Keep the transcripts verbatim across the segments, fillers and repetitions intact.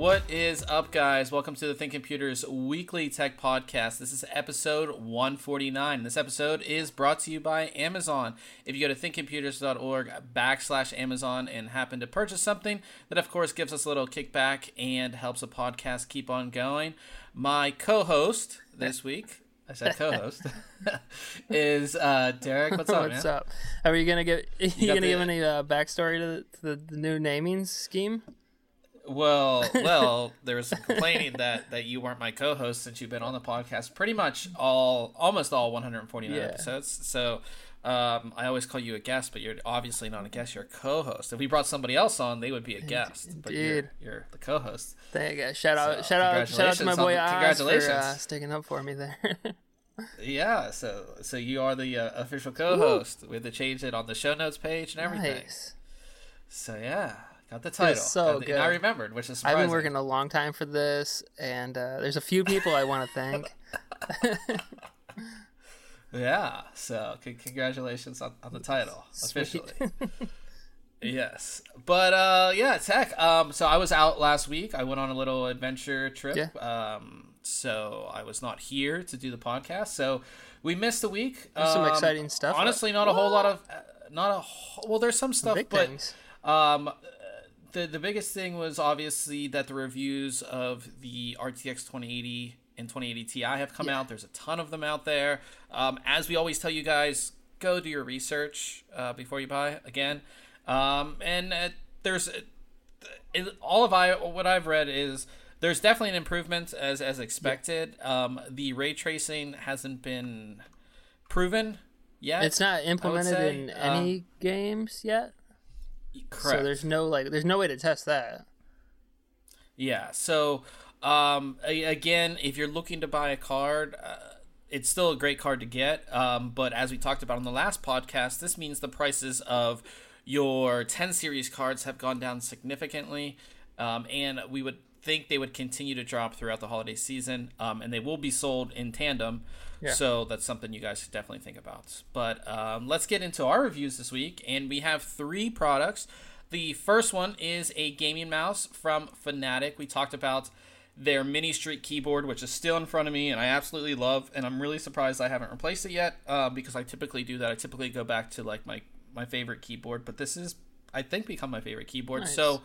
What is up, guys? Welcome to the Think Computers Weekly Tech Podcast. This is episode one forty-nine. This episode is brought to you by Amazon. If you go to thinkcomputers.org backslash Amazon and happen to purchase something, that of course gives us a little kickback and helps the podcast keep on going. My co-host this week, I said co-host, is uh, Derek. What's up, man? What's up? Are you gonna give? You, You gonna the, give any uh, backstory to, the, to the, the new naming scheme? Well, well, there was some complaining that, that you weren't my co-host since you've been on the podcast pretty much all, almost all one hundred forty-nine Yeah. episodes. So um, I always call you a guest, but you're obviously not a guest. You're a co-host. If we brought somebody else on, they would be a guest. But you're, Indeed. you're the co-host. Thank you. Shout out, So, shout out, shout out to my congratulations on boy the- Oz for congratulations. uh, sticking up for me there. Yeah, so so you are the uh, official co-host. We had to change it on the show notes page and everything. Nice. So yeah, got the title. so Got the- good. And I remembered, which is I've surprising. been working a long time for this, and uh, there's a few people I want to thank. Yeah, so c- congratulations on, on the title, officially. Yes. But, uh, yeah, tech. Um, so I was out last week. I went on a little adventure trip. Yeah. Um, so I was not here to do the podcast. So we missed a week. There's some Um, exciting stuff. Honestly, not a whole lot of, uh, not a whole, well, there's some stuff, Big but things. um, the the biggest thing was obviously that the reviews of the R T X twenty eighty and twenty eighty Ti have come Yeah. out. There's a ton of them out there. Um, as we always tell you guys, go do your research uh, before you buy. Again, um, and uh, there's uh, it, all of I what I've read is there's definitely an improvement as as expected. Um, the ray tracing hasn't been proven yet. It's not implemented say. in Um, any games yet, correct. so there's no like, there's no way to test that. Yeah. So, um, a- again, if you're looking to buy a card, uh, it's still a great card to get. Um, but as we talked about on the last podcast, this means the prices of your ten series cards have gone down significantly. Um, and we would think they would continue to drop throughout the holiday season. Um, and they will be sold in tandem. Yeah. So that's something you guys should definitely think about. But um, let's get into our reviews this week. And we have three products. The first one is a gaming mouse from Fanatec. We talked about their Mini Street keyboard, which is still in front of me and I absolutely love. And I'm really surprised I haven't replaced it yet uh, because I typically do that. I typically go back to like my, my favorite keyboard. But this is, I think, become my favorite keyboard. Nice. So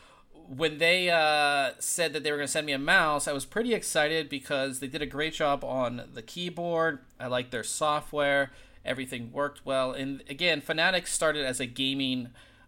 when they uh, said that they were going to send me a mouse, I was pretty excited because they did a great job on the keyboard. I like their software. Everything worked well. And again, Fanatec started as a gaming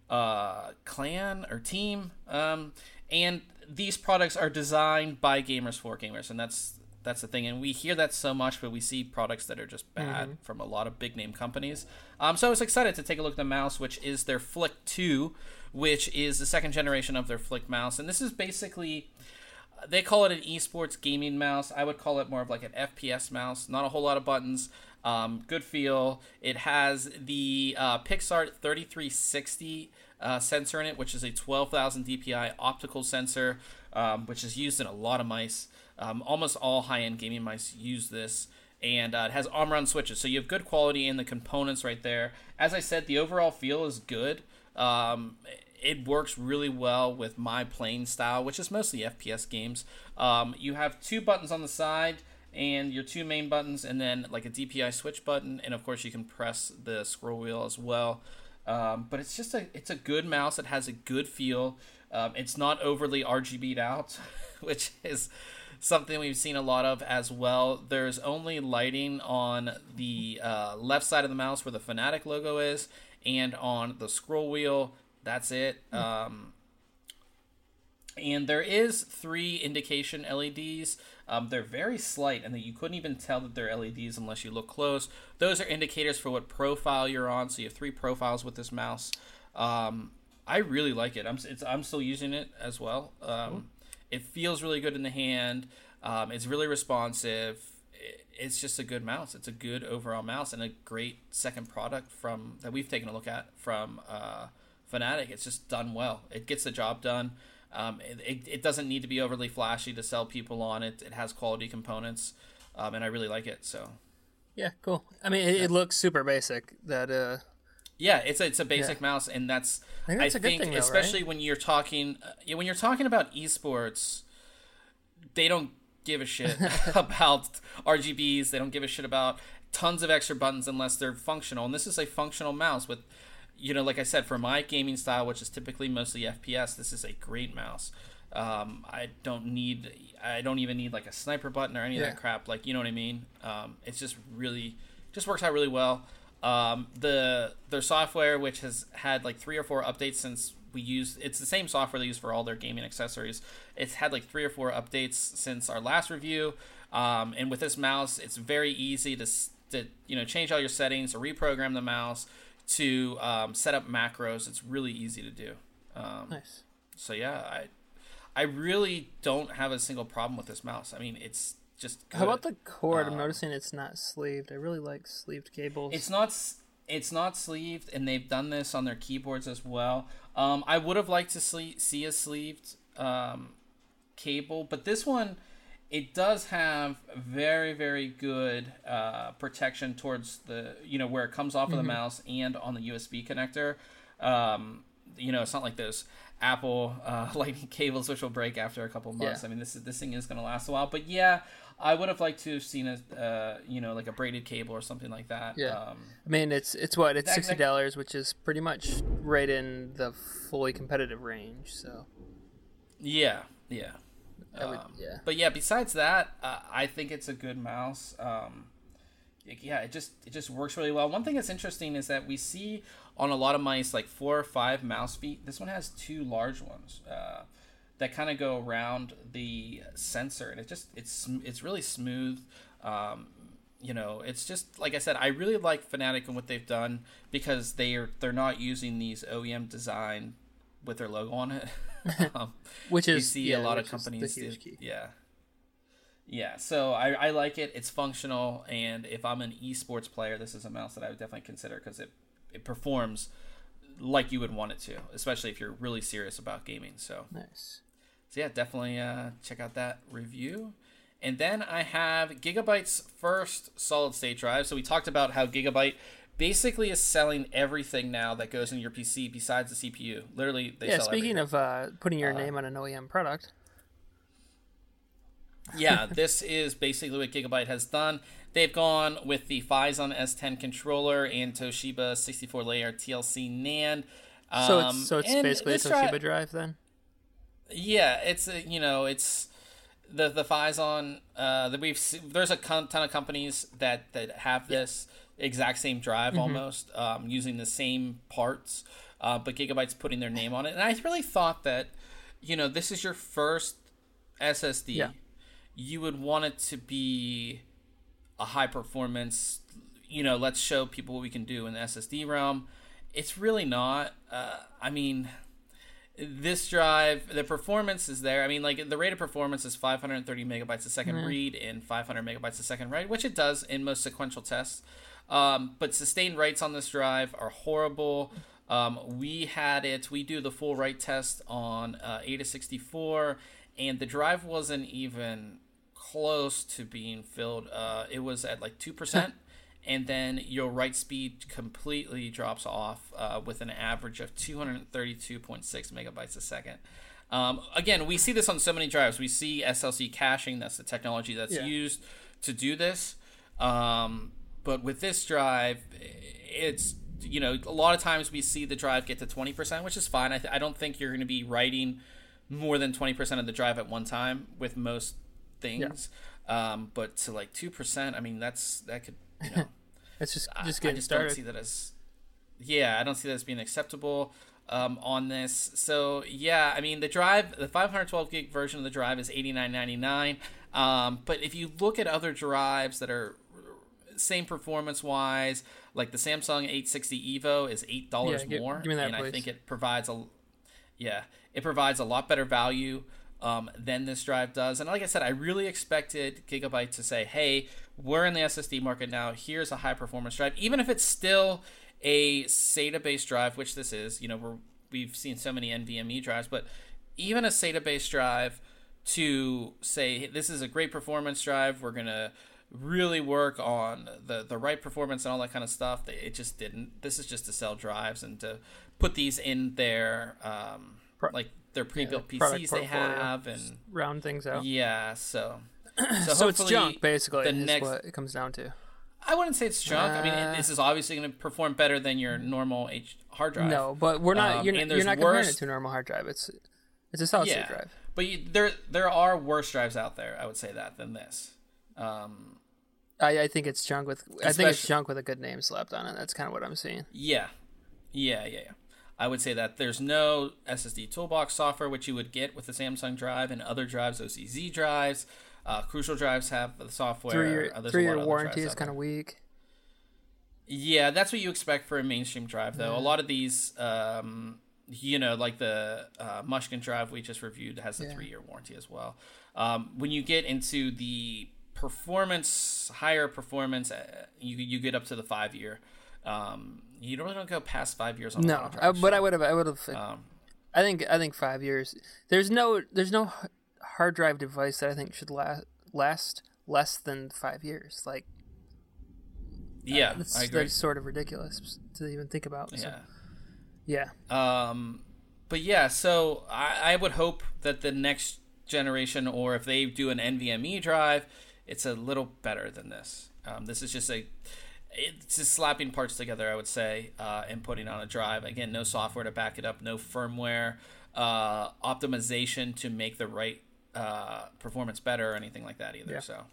uh, clan or team. Um, and these products are designed by gamers for gamers. And that's that's the thing. And we hear that so much, but we see products that are just bad Mm-hmm. from a lot of big name companies. Um, so I was excited to take a look at the mouse, which is their Flick two, which is the second generation of their Flick mouse. And this is basically, they call it an esports gaming mouse. I would call it more of like an F P S mouse. Not a whole lot of buttons. Um, good feel. It has the uh, PixArt thirty-three sixty uh, sensor in it, which is a twelve thousand D P I optical sensor, um, which is used in a lot of mice. Um, almost all high-end gaming mice use this. And uh, it has arm-run switches, so you have good quality in the components right there. As I said, the overall feel is good. Um, it works really well with my playing style, which is mostly F P S games. Um, you have two buttons on the side and your two main buttons, and then like a D P I switch button, and of course you can press the scroll wheel as well. Um, but it's just a it's a good mouse. It has a good feel. Um, it's not overly R G B'd out, which is something we've seen a lot of as well. There's only lighting on the uh, left side of the mouse where the Fanatec logo is, and on the scroll wheel. That's it. Um, and there is three indication L E Ds. Um, they're very slight, and that you couldn't even tell that they're L E Ds unless you look close. Those are indicators for what profile you're on. So you have three profiles with this mouse. Um, I really like it. I'm it's, I'm still using it as well. Um, it feels really good in the hand. Um, it's really responsive. It, it's just a good mouse. It's a good overall mouse and a great second product from that we've taken a look at from uh, Fanatec. It's just done well. It gets the job done. Um, it, it, it doesn't need to be overly flashy to sell people on it. It has quality components, um, and I really like it. So, Yeah, cool. I mean, it, it looks super basic. That uh, Yeah, it's a, it's a basic Yeah. mouse, and that's I think that's I a good think thing, though, especially right? when you're talking uh, yeah, when you're talking about esports, they don't give a shit about R G Bs. They don't give a shit about tons of extra buttons unless they're functional. And this is a functional mouse with, you know, like I said, for my gaming style, which is typically mostly F P S, this is a great mouse. Um, I don't need, I don't even need like a sniper button or any Yeah. of that crap. Like, you know what I mean? Um, it's just really, just works out really well. Um, the their software, which has had like three or four updates since we used, it's the same software they use for all their gaming accessories. It's had like three or four updates since our last review. Um, and with this mouse, it's very easy to, to you know change all your settings or reprogram the mouse to um, set up macros. It's really easy to do. Um, Nice. So yeah, I I really don't have a single problem with this mouse. I mean, it's just good. How about the cord? I'm Um, noticing it's not sleeved. I really like sleeved cables. It's not s- it's not sleeved, and they've done this on their keyboards as well. Um, I would have liked to sle- see a sleeved um, cable, but this one, it does have very very good uh, protection towards the you know where it comes off of the mouse and on the U S B connector. Um, you know, it's not like those Apple uh, lightning cables which will break after a couple months. Yeah. I mean, this is this thing is going to last a while, but yeah. I would have liked to have seen a, uh, you know, like a braided cable or something like that. Yeah. Um, I mean, it's it's what it's That- sixty that- dollars, which is pretty much right in the fully competitive range. So yeah, yeah. I would, Um, yeah, But yeah, besides that, uh, I think it's a good mouse. Um, it- yeah, it just it just works really well. One thing that's interesting is that we see on a lot of mice like four or five mouse feet. This one has two large ones uh, that kind of go around the sensor, and it just it's sm- it's really smooth. Um, you know, it's just like I said, I really like Fnatic and what they've done because they are they're not using these O E M design with their logo on it. um, which you is see yeah, a lot which of is the companies huge do, key. yeah yeah so I, I like it. It's functional, and if I'm an esports player, this is a mouse that I would definitely consider because it it performs like you would want it to, especially if you're really serious about gaming. So Nice. so yeah, definitely uh, check out that review. And then I have Gigabyte's first solid state drive. So we talked about how Gigabyte basically is selling everything now that goes in your P C besides the C P U. Literally, they Yeah. sell Speaking everything. of uh, putting your name on an O E M product, Yeah, this is basically what Gigabyte has done. They've gone with the Phison S ten controller and Toshiba sixty-four layer T L C NAND. Um, so it's so it's and basically a this dri- Toshiba drive then. Yeah, it's a, you know it's the the Phison uh, that we've se- there's a con- ton of companies that that have this exact same drive almost um, using the same parts, uh, but Gigabyte's putting their name on it, and I really thought that you know this is your first S S D. Yeah. You would want it to be a high performance. You know, let's show people what we can do in the S S D realm. It's really not. Uh, I mean. This drive, the performance is there. I mean, like the rate of performance is five hundred thirty megabytes a second Mm-hmm. read and five hundred megabytes a second write, which it does in most sequential tests. Um, but sustained writes on this drive are horrible. Um, we had it. We do the full write test on uh, A to sixty-four, and the drive wasn't even close to being filled. Uh, it was at like two percent. And then your write speed completely drops off uh, with an average of two hundred thirty-two point six megabytes a second. Um, again, we see this on so many drives. We see S L C caching. That's the technology that's Yeah. used to do this. Um, but with this drive, it's, you know, a lot of times we see the drive get to twenty percent, which is fine. I, th- I don't think you're going to be writing more than twenty percent of the drive at one time with most things. Um, but to like two percent, I mean, that's, that could, you know, It's just I- just I getting just started. don't see that as, yeah, I don't see that as being acceptable um, on this. So yeah, I mean the drive, the five hundred twelve gig version of the drive is eighty-nine ninety-nine. Um, but if you look at other drives that are same performance wise, like the Samsung eight sixty Evo is eight dollars Yeah, gi- more, give me that, and I please. think it provides a, yeah, it provides a lot better value um, than this drive does. And like I said, I really expected Gigabyte to say, hey, we're in the S S D market now. Here's a high performance drive, even if it's still a SATA based drive, which this is. You know, we're we've seen so many NVMe drives, but even a SATA based drive to say this is a great performance drive. We're gonna really work on the the right performance and all that kind of stuff. It just didn't. This is just to sell drives and to put these in their um, Pro- like their pre-built yeah, P Cs they have and round things out. Yeah, so so, so it's junk basically. The is next, what it comes down to. I wouldn't say it's junk. Uh, I mean, it, this is obviously going to perform better than your normal H hard drive. No, but we're not. Um, you're, you're not comparing worse, it to a normal hard drive. It's it's a solid yeah, state drive. But you, there there are worse drives out there. I would say that than this. Um, I, I think it's junk with. I think it's junk with a good name slapped on it. That's kind of what I'm seeing. Yeah, yeah, yeah, yeah. I would say that there's no S S D Toolbox software, which you would get with the Samsung drive and other drives, O C Z drives. Uh, Crucial drives have the software. Three-year, uh, three-year warranty is kind of weak. Yeah, that's what you expect for a mainstream drive, though. Yeah. A lot of these, um, you know, like the uh, Mushkin drive we just reviewed has a yeah. three-year warranty as well. Um, when you get into the performance, higher performance, uh, you you get up to the five-year. Um, you don't really don't go past five years on no, a drive. I, but I would have. I would have. Um, I think. I think five years. There's no. There's no hard drive device that I think should last last less than five years. Like. Yeah, uh, that's, I agree. That's sort of ridiculous to even think about. So. Yeah. Yeah. Um, but yeah, so I, I would hope that the next generation, or if they do an NVMe drive, it's a little better than this. Um, this is just a, it's just slapping parts together, I would say, uh, and putting on a drive. Again, no software to back it up, no firmware uh, optimization to make the right uh, performance better or anything like that either. Yeah. So,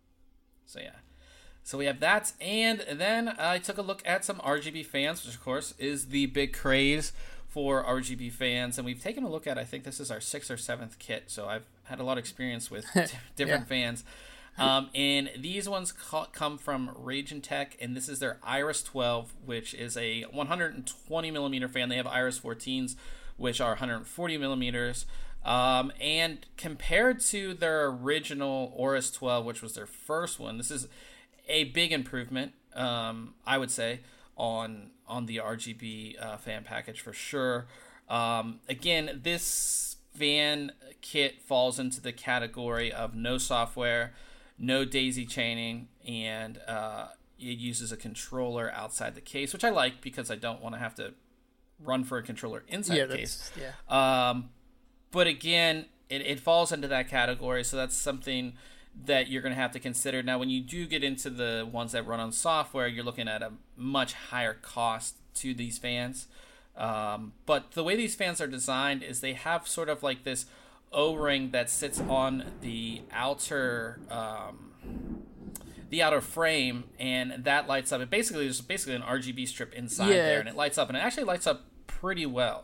so yeah. So we have that, and then I took a look at some R G B fans, which of course is the big craze for R G B fans, and we've taken a look at, I think this is our sixth or seventh kit, so I've had a lot of experience with different yeah. fans. Um, and these ones ca- come from Ragentech, and this is their Iris twelve, which is a one hundred twenty millimeter fan. They have Iris fourteens, which are one hundred forty millimeters. Um, and compared to their original Aorus twelve, which was their first one, this is a big improvement, um, I would say, on on the R G B uh, fan package for sure. Um, again, this fan kit falls into the category of no software, no daisy chaining, and uh, it uses a controller outside the case, which I like because I don't want to have to run for a controller inside yeah, the case. Yeah. Um, but again, it, it falls into that category, so that's something that you're going to have to consider. Now, when you do get into the ones that run on software, you're looking at a much higher cost to these fans. Um, but the way these fans are designed is they have sort of like this O-ring that sits on the outer um, the outer frame, and that lights up. It basically there's basically an R G B strip inside yeah. there, and it lights up, and it actually lights up pretty well.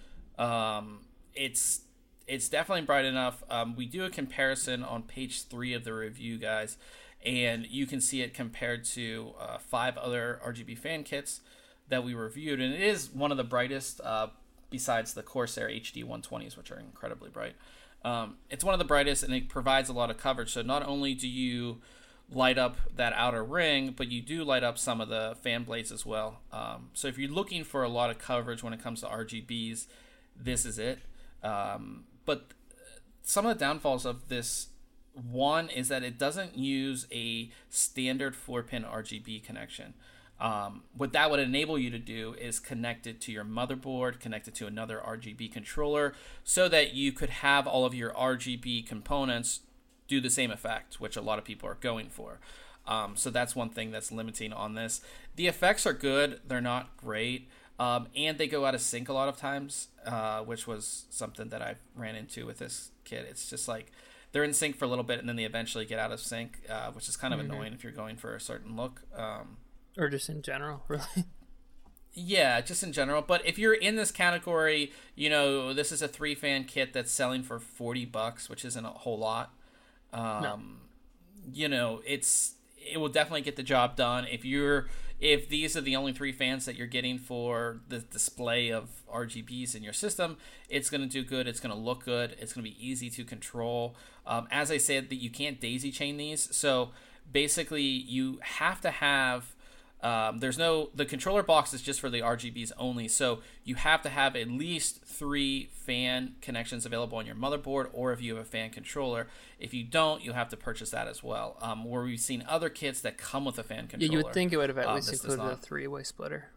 Um, it's It's definitely bright enough. Um, we do a comparison on page three of the review, guys, and you can see it compared to uh, five other R G B fan kits that we reviewed, and it is one of the brightest uh, besides the Corsair H D one twenties, which are incredibly bright. Um, it's one of the brightest, and it provides a lot of coverage. So not only do you light up that outer ring, but you do light up some of the fan blades as well. Um, so if you're looking for a lot of coverage when it comes to R G Bs, this is it. Um, But some of the downfalls of this, one, is that it doesn't use a standard four-pin R G B connection. Um, what that would enable you to do is connect it to your motherboard, connect it to another R G B controller, so that you could have all of your R G B components do the same effect, which a lot of people are going for. Um, so that's one thing that's limiting on this. The effects are good. They're not great. Um, and they go out of sync a lot of times, uh, which was something that I ran into with this kit. It's just like they're in sync for a little bit, and then they eventually get out of sync, uh, which is kind of mm-hmm. annoying if you're going for a certain look. Um, or just in general, really. Yeah, just in general. But if you're in this category, you know, this is a three-fan kit that's selling for forty bucks, which isn't a whole lot. Um, no. You know, it's it will definitely get the job done. If you're if these are the only three fans that you're getting for the display of R G Bs in your system, it's going to do good. It's going to look good. It's going to be easy to control. Um, as I said, that you can't daisy chain these. So basically, you have to have Um, there's no the controller box is just for the R G Bs only, so you have to have at least three fan connections available on your motherboard, or if you have a fan controller. If you don't, you have to purchase that as well. Um, where we've seen other kits that come with a fan controller. Yeah, you would think it would have at um, least included a three-way splitter.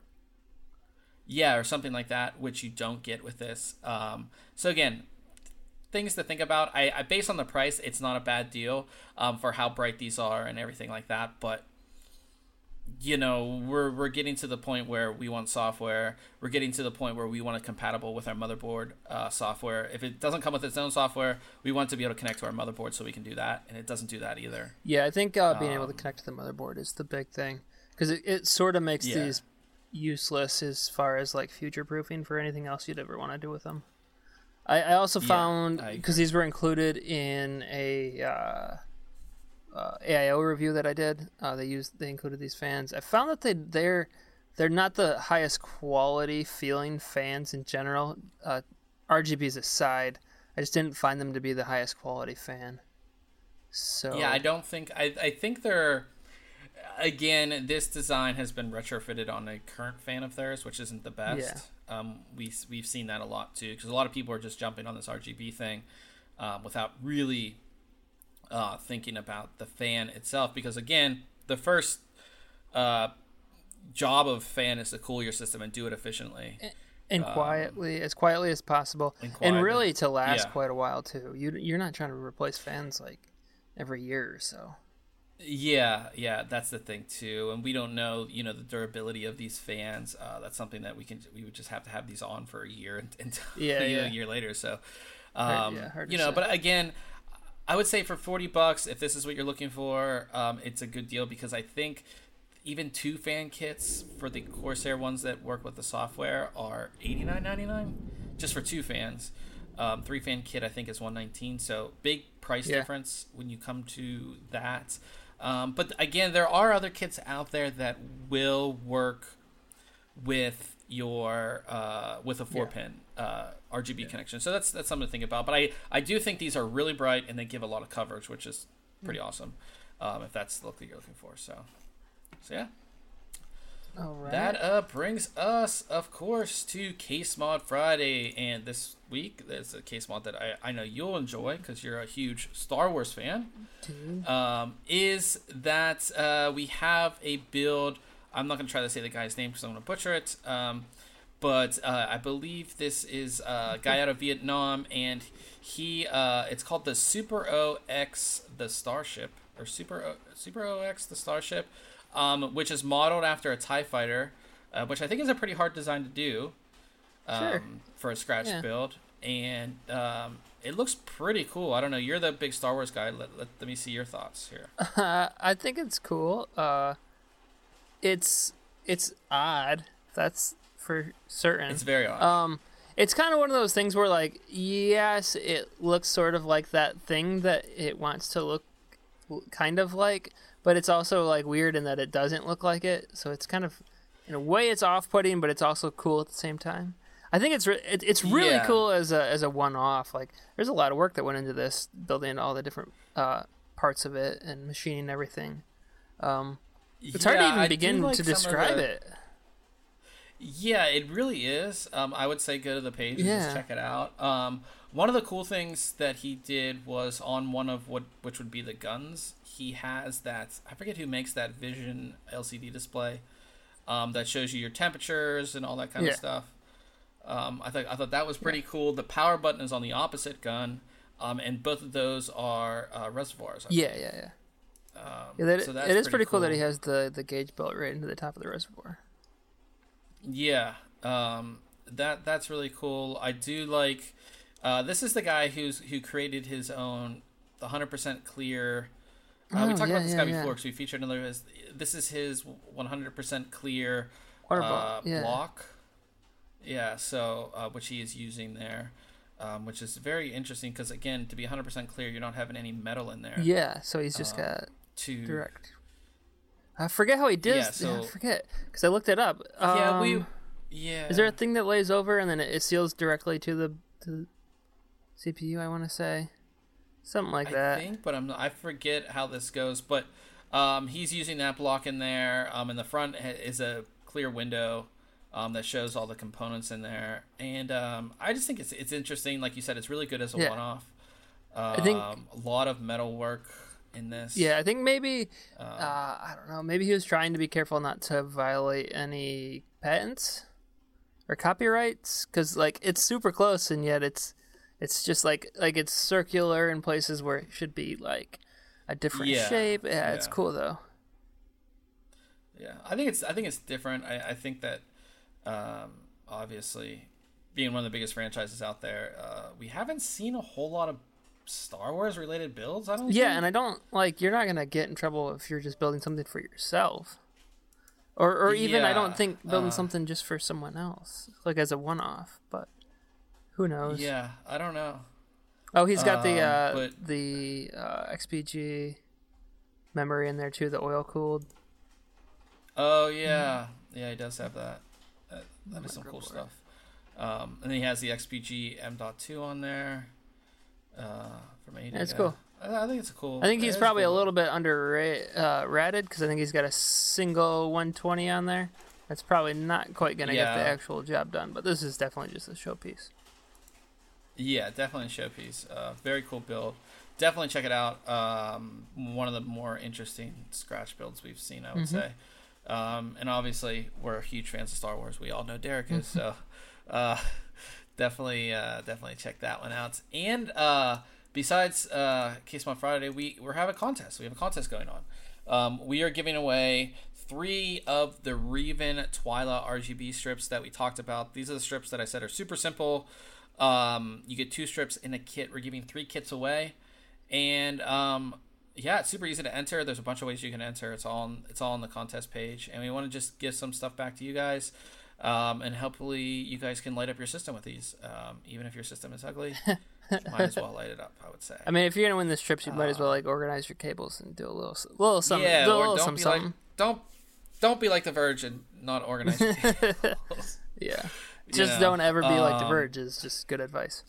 Yeah, or something like that, which you don't get with this. Um, so again, things to think about. I, I based on the price, it's not a bad deal um, for how bright these are and everything like that, but you know, we're we're getting to the point where we want software. We're getting to the point where we want it compatible with our motherboard uh, software. If it doesn't come with its own software, we want it to be able to connect to our motherboard so we can do that, and it doesn't do that either. Yeah, I think uh, being um, able to connect to the motherboard is the big thing, because it, it sort of makes yeah. these useless as far as like future proofing for anything else you'd ever want to do with them. I, I also Yeah, found, I because these were included in a uh, uh, A I O review that I did, uh, they used they included these fans. I found that they they're they're not the highest quality feeling fans in general. Uh, R G Bs aside, I just didn't find them to be the highest quality fan. So Yeah, I don't think I I think they're. Again, this design has been retrofitted on a current fan of theirs, which isn't the best. Yeah. Um, we, we've seen that a lot, too, because a lot of people are just jumping on this R G B thing um, without really uh, thinking about the fan itself. Because, again, the first uh, job of fan is to cool your system and do it efficiently. And, and um, quietly, as quietly as possible. And, and really to last yeah. quite a while, too. You, you're not trying to replace fans, like, every year or so. Yeah, yeah, that's the thing too, and we don't know, you know, the durability of these fans. Uh, that's something that we can we would just have to have these on for a year until yeah, you know, yeah. a year later. So, um, hard, yeah, hard you to know, say. but again, I would say for forty bucks, if this is what you're looking for, um, it's a good deal because I think even two fan kits for the Corsair ones that work with the software are eighty-nine ninety-nine just for two fans. Um, three fan kit I think is one nineteen. So big price yeah. difference when you come to that. Um, but again, there are other kits out there that will work with your uh, with a four yeah. pin uh, R G B yeah. connection. So that's that's something to think about. But I, I do think these are really bright and they give a lot of coverage, which is pretty mm. awesome. Um, if that's the look that you're looking for. So, so yeah. All right. That uh, brings us, of course, to Case Mod Friday. And this week, there's a case mod that I, I know you'll enjoy because you're a huge Star Wars fan. Um, is that uh, we have a build. I'm not going to try to say the guy's name because I'm going to butcher it. Um, but uh, I believe this is a guy out of Vietnam. And he, uh, it's called the Super O X, the Starship. Or Super o, Super O X, the Starship. Um, which is modeled after a TIE Fighter, uh, which I think is a pretty hard design to do um, sure. for a scratch yeah. build. And um, it looks pretty cool. I don't know. You're the big Star Wars guy. Let, let, let me see your thoughts here. Uh, I think it's cool. Uh, it's it's odd. That's for certain. It's very odd. Um, it's kind of one of those things where, like, yes, it looks sort of like that thing that it wants to look kind of like, but it's also like weird in that it doesn't look like it. So it's kind of, in a way, it's off-putting, but it's also cool at the same time. I think it's re- it, it's really yeah. cool as a as a one-off. Like, there's a lot of work that went into this, building all the different uh, parts of it and machining everything. Um, it's yeah, hard to even I begin like to describe the... it. Yeah, it really is. Um, I would say go to the page and Yeah. just check it out. Um, one of the cool things that he did was on one of what which would be the guns. He has that, I forget who makes that Vision L C D display um, that shows you your temperatures and all that kind Yeah. of stuff. Um, I thought I thought that was pretty yeah. cool. The power button is on the opposite gun, um, and both of those are uh, reservoirs. I Yeah, believe. yeah, yeah. Um, yeah that, so it that's is pretty cool. cool that he has the, the gauge built right into the top of the reservoir. Yeah, um, that that's really cool. I do like. Uh, this is the guy who's who created his own the one hundred percent clear. Uh, oh, we talked yeah, about this yeah, guy yeah. before because we featured another. His, this is his one hundred percent clear Water uh, ball, yeah. block. Yeah, so uh, which he is using there, um, which is very interesting because again, to be one hundred percent clear, you're not having any metal in there. Yeah, so he's just um, got to direct. I forget how he did. Yeah, Yeah, so- I forget because I looked it up. Um, yeah, we yeah. Is there a thing that lays over and then it, it seals directly to the to the C P U? I want to say something like I that. think, but I'm not, I forget how this goes. But Um, he's using that block in there. Um, in the front is a clear window um, that shows all the components in there, and um, I just think it's it's interesting. Like you said, it's really good as a Yeah. one-off. Um, I think a lot of metal work in this. Yeah, I think maybe Um, uh, I don't know. Maybe he was trying to be careful not to violate any patents or copyrights, because like it's super close, and yet it's it's just like like it's circular in places where it should be like a different Yeah, shape. Yeah, it's yeah. cool though. Yeah, I think it's I think it's different. I, I think that um, obviously being one of the biggest franchises out there, uh, we haven't seen a whole lot of Star Wars related builds. I don't. Yeah, think. and I don't like you're not gonna get in trouble if you're just building something for yourself, or or even I don't Yeah, think building uh, something just for someone else, like as a one-off. But who knows? Yeah, I don't know. Oh, he's got the Um, uh, but- the uh, X P G memory in there too, the oil cooled. Oh yeah, yeah, he does have that. That, that is some cool Microboard. stuff. Um, and then he has the X P G M dot two on there. Uh, from A D. That's yeah. cool. I, I think it's a cool. I think he's it is probably cool. a little bit underrated uh, rated because I think he's got a single one twenty on there. That's probably not quite gonna get the Yeah. actual job done, but this is definitely just a showpiece. Yeah, definitely a showpiece. Uh, very cool build. Definitely check it out. Um, one of the more interesting scratch builds we've seen, I would Mhm. say. Um, and obviously, we're huge fans of Star Wars. We all know Derek is, so uh, definitely, uh, definitely check that one out. And uh, besides uh, Case Friday, we we're having a contest. We have a contest going on. Um, we are giving away three of the Revan Twyla R G B strips that we talked about. These are the strips that I said are super simple. Um, you get two strips in a kit. We're giving three kits away, and um, yeah, it's super easy to enter. There's a bunch of ways you can enter. It's all on, it's all on the contest page, and we want to just give some stuff back to you guys, um, and hopefully you guys can light up your system with these. Um, even if your system is ugly, might as well light it up, I would say. I mean, if you're gonna win the strips, you might as well like organize your cables and do a little, little something, yeah, do a or little don't some be something. like don't don't be like the Verge and not organize your cables. Yeah, just Yeah. don't ever be like the Um, Verge. Is just good advice.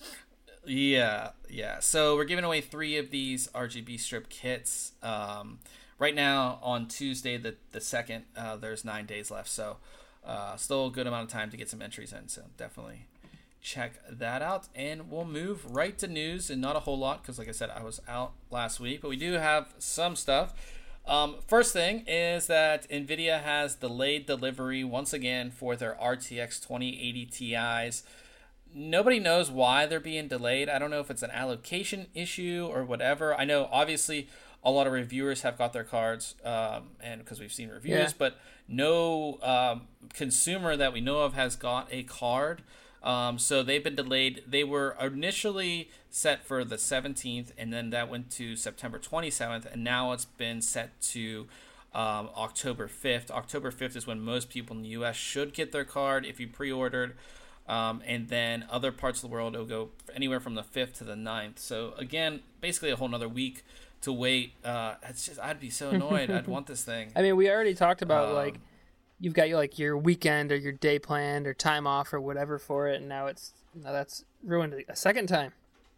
Yeah, yeah. So we're giving away three of these R G B strip kits. Um, right now on Tuesday, the the second, uh, there's nine days left, so uh, still a good amount of time to get some entries in. So definitely check that out, and we'll move right to news, and not a whole lot because, like I said, I was out last week, but we do have some stuff. Um, first thing is that NVIDIA has delayed delivery once again for their R T X twenty eighty Ti's. Nobody knows why they're being delayed. I don't know if it's an allocation issue or whatever. I know obviously a lot of reviewers have got their cards, um, and because we've seen reviews, Yeah. but no um, consumer that we know of has got a card. Um, so they've been delayed. They were initially set for the seventeenth, and then that went to September twenty-seventh, and now it's been set to um, October fifth. October fifth is when most people in the U S should get their card if you pre-ordered. Um, and then other parts of the world, it'll go anywhere from the fifth to the ninth. So again, basically a whole nother week to wait. Uh, it's just, I'd be so annoyed. I'd want this thing. I mean, we already talked about Um, like you've got your like your weekend or your day planned or time off or whatever for it, and now it's now that's ruined a second time.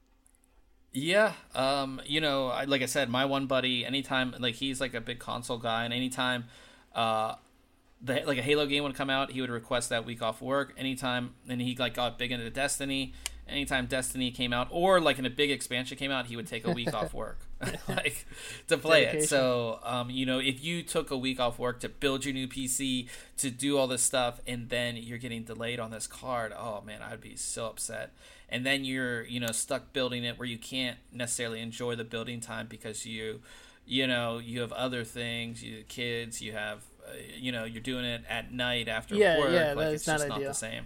Yeah, um, you know, I, like I said, my one buddy, anytime, like he's like a big console guy, and anytime, uh, the like a Halo game would come out, he would request that week off work. Anytime, and he like got big into Destiny. Anytime Destiny came out, or like in a big expansion came out, he would take a week off work, like to play Dedication. it. So, um, you know, if you took a week off work to build your new P C, to do all this stuff, and then you're getting delayed on this card, oh man, I'd be so upset. And then you're, you know, stuck building it where you can't necessarily enjoy the building time because you, you know, you have other things, you have kids, you have, uh, you know, you're doing it at night after Yeah, work. yeah, like that's it's not just not ideal. the same.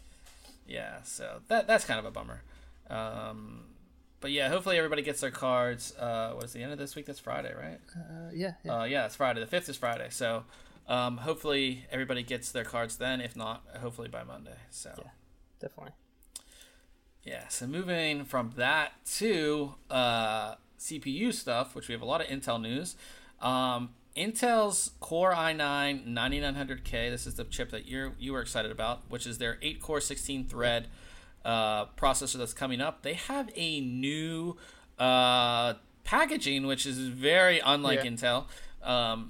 Yeah, so that that's kind of a bummer. Um, but yeah, hopefully everybody gets their cards. Uh, what is the end of this week? That's Friday, right? Uh, yeah, yeah. Uh, yeah, it's Friday. The fifth is Friday. So um, hopefully everybody gets their cards then. If not, hopefully by Monday. So Yeah. Definitely. yeah. So moving from that to uh, C P U stuff, which we have a lot of Intel news. Um, Intel's Core i nine ninety-nine hundred K, this is the chip that you you were excited about, which is their eight core sixteen thread uh, processor that's coming up. They have a new uh, packaging, which is very unlike Yeah. Intel. Um,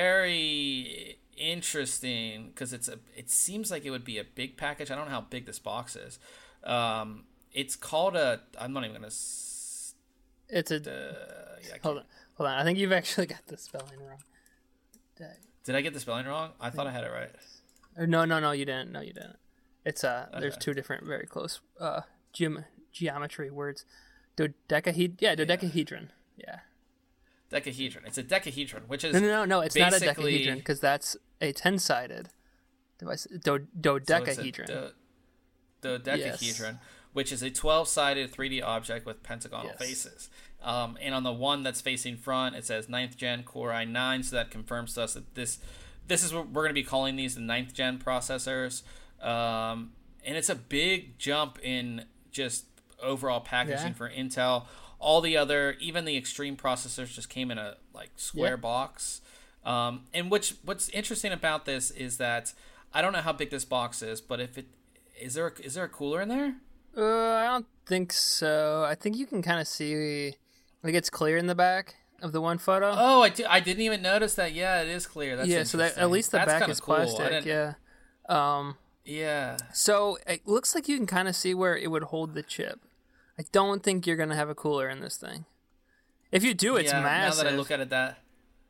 very interesting because it's a. It seems like it would be a big package. I don't know how big this box is. Um, it's called a. I'm not even gonna. S- It's a. uh, yeah, I hold on, hold on. I think you've actually got the spelling wrong. Dang. Did I get the spelling wrong? I thought I had it right. Or no, no, no, you didn't. No, you didn't. It's uh, Okay. there's two different, very close uh, geom- geometry words. Dodecahedron. Yeah, dodecahedron. Yeah. Decahedron. It's a decahedron, which is No, no, no, no. It's not a basically- decahedron because that's a ten-sided device. Do- dodecahedron. So the dodecahedron, yes. Which is a twelve-sided three D object with pentagonal Yes. faces. Um, and on the one that's facing front, it says ninth gen Core i nine, so that confirms to us that this this is what we're going to be calling these the ninth gen processors. Um, and it's a big jump in just overall packaging Yeah. for Intel. All the other, even the extreme processors, just came in a like square Yeah. box. Um, and which what's interesting about this is that I don't know how big this box is, but if it is there a, is there a cooler in there? Uh, I don't think so. I think you can kind of see, like, it's clear in the back of the one photo. Oh, I, di- I didn't even notice that. Yeah, it is clear. That's yeah, so that at least the That's back kinda is cool. I plastic. didn't- Yeah. Um. Yeah. So it looks like you can kind of see where it would hold the chip. I don't think you're gonna have a cooler in this thing. If you do, it's yeah, massive. Now that I look at it, that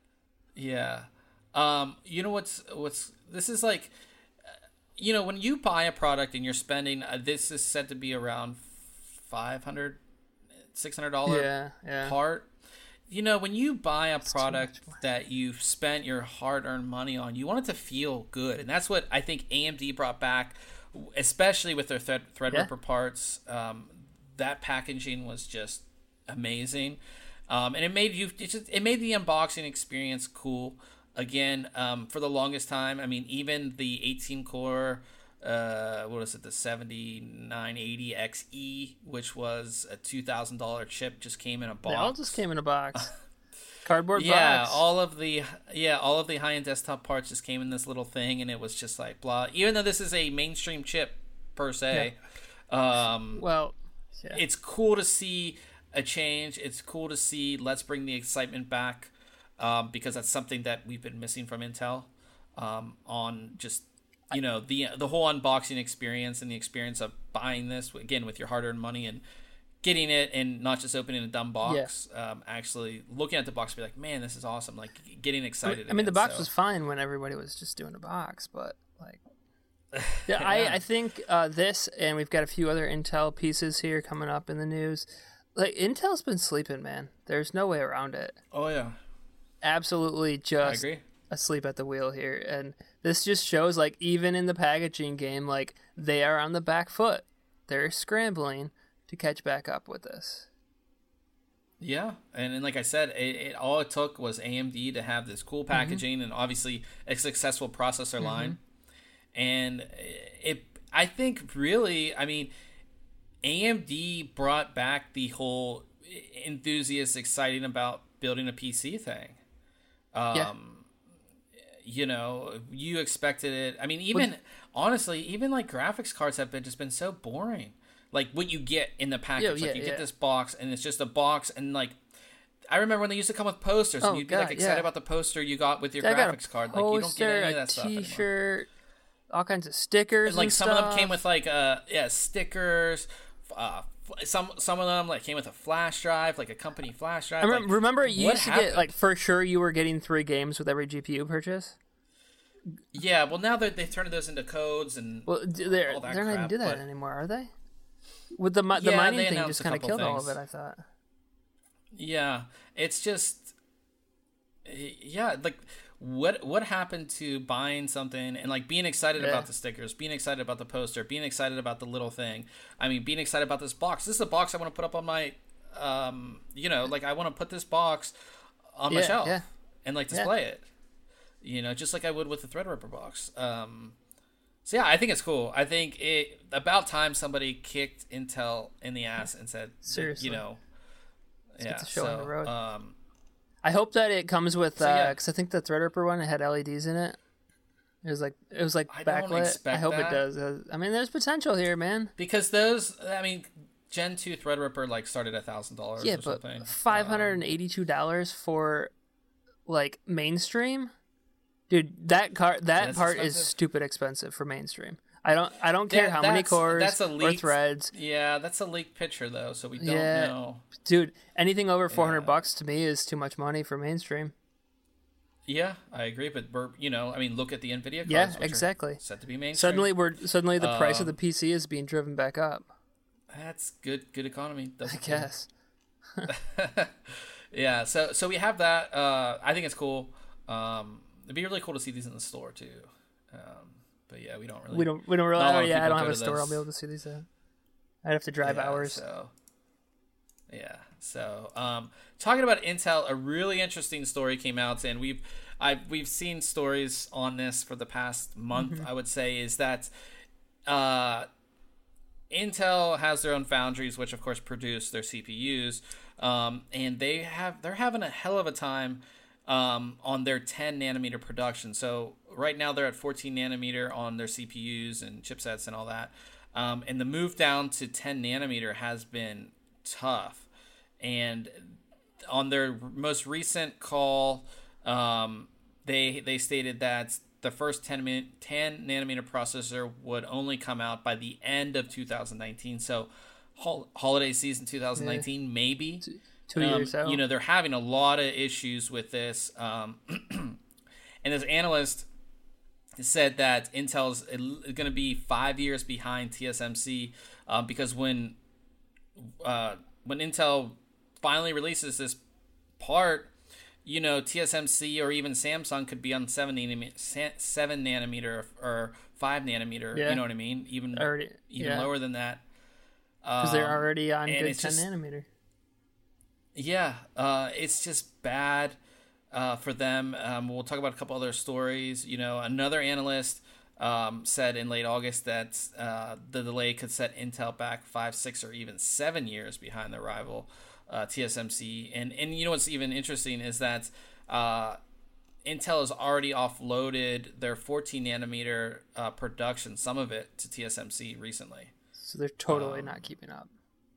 yeah, um, you know what's what's this is like, uh, you know, when you buy a product and you're spending, uh, this is said to be around five hundred, six hundred dollar yeah, yeah. part. You know, when you buy a That's product that you've spent your hard-earned money on, you want it to feel good, and that's what I think A M D brought back, especially with their thread Threadripper Yeah. parts. Um, that packaging was just amazing, um, and it made you it, just, it made the unboxing experience cool. Again, um, for the longest time, I mean, even the eighteen core, uh, what is it, the seventy-nine eighty X E, which was a two thousand dollar chip, just came in a box. They all just came in a box. Cardboard yeah, box. all of the yeah, all of the high-end desktop parts just came in this little thing, and it was just like blah. Even though this is a mainstream chip per se, um, Well, yeah. it's cool to see a change. It's cool to see let's bring the excitement back, um, because that's something that we've been missing from Intel, um, on just you know the the whole unboxing experience and the experience of buying this again with your hard-earned money and getting it and not just opening a dumb box. Yeah. Um, actually looking at the box, and be like, man, this is awesome. Like getting excited. I mean, again, the box so. was fine when everybody was just doing a box, but like, yeah, yeah. I I think uh, this, and we've got a few other Intel pieces here coming up in the news. Like, Intel's been sleeping, man. There's no way around it. Oh yeah, Absolutely, just I agree. asleep at the wheel here, and this just shows, like, even in the packaging game, like, they are on the back foot. They're scrambling to catch back up with this. Yeah, and, and like I said, it, it all it took was A M D to have this cool packaging mm-hmm. and obviously a successful processor mm-hmm. line, and it. I think really, I mean, A M D brought back the whole enthusiasts excited about building a P C thing. Um, yeah. You know, you expected it. I mean, even well, honestly, even like graphics cards have been just been so boring. Like what you get in the package, yeah, like yeah, you yeah. get this box and it's just a box, and like I remember when they used to come with posters, oh, and you'd be God, like excited yeah. about the poster you got with your I graphics card. Like poster, you don't get any of that a stuff anymore. T-shirt, all kinds of stickers, and like and some stuff. of them came with like uh yeah stickers. Uh, some some of them like came with a flash drive, like a company flash drive. I remember, like, remember you used to happened? get like for sure you were getting three games with every G P U purchase. Yeah, well now they they turned those into codes and well they're all that they're not crap, even do that but... anymore, are they? With the the yeah, mining they thing announced just a kind of couple killed all of things. it, I thought. Yeah, it's just yeah, like what what happened to buying something and like being excited Yeah. about the stickers, being excited about the poster, being excited about the little thing. I mean, being excited about this box. This is a box I want to put up on my um, you know, like I want to put this box on my Yeah, shelf yeah. and like Yeah. display it. You know, just like I would with the Threadripper box. Um So yeah, I think it's cool. I think it about time somebody kicked Intel in the ass and said, Seriously. you know, Let's yeah. get the show so, on the road. Um, I hope that it comes with So, yeah. because I think the Threadripper one it had L E Ds in it. It was like it was like I don't backlit. expect I hope that. it does. Uh, I mean, there's potential here, man. because those, I mean, Gen two Threadripper like started at thousand dollars Yeah, or but something. five hundred and eighty-two dollars for like mainstream, dude, that car that That's part is expensive? stupid expensive for mainstream. I don't I don't care That- how many that's- cores that's a or leaked- threads. Yeah, that's a leaked picture though, so we don't Yeah. know. Dude, anything over four hundred Yeah. bucks to me is too much money for mainstream. Yeah, I agree, but we're, you know, I mean, look at the Nvidia cards. Yeah, which are exactly. Set to be mainstream. Suddenly we're suddenly the price of Um, the P C is being driven back up. That's good. Good economy. I Doesn't guess. Yeah. So so we have that. Uh, I think it's cool. Um, it'd be really cool to see these in the store too. Um, but yeah, we don't really. We don't we don't really Not a lot oh of yeah, I people don't go have a to store I'll those. be able to see these at. I'd have to drive Yeah, hours. So, yeah. So, um, talking about Intel, a really interesting story came out, and we've, I've, we've seen stories on this for the past month. Mm-hmm. I would say is that, uh, Intel has their own foundries, which of course produce their C P Us, um, and they have they're having a hell of a time um, on their ten nanometer production. So right now they're at fourteen nanometer on their C P Us and chipsets and all that. Um, and the move down to ten nanometer has been tough. And on their most recent call, um, they they stated that the first ten, min- ten nanometer processor would only come out by the end of two thousand nineteen. So hol- holiday season two thousand nineteen, yeah. maybe. Two um, years out. You know, they're having a lot of issues with this. Um, and this analyst said that Intel's going to be five years behind T S M C um, because when uh, when Intel finally releases this part, you know, T S M C or even Samsung could be on seven nanometer, seven nanometer or five nanometer. Yeah. You know what I mean? Even Already, even yeah. lower than that. Because Um, they're already on and good it's ten just- nanometer. Yeah, uh, it's just bad uh, for them. Um, we'll talk about a couple other stories. You know, another analyst um, said in late August that uh, the delay could set Intel back five, six, or even seven years behind their rival uh, T S M C. And and you know what's even interesting is that uh, Intel has already offloaded their fourteen nanometer uh, production, some of it, to T S M C recently. So they're totally um, not keeping up.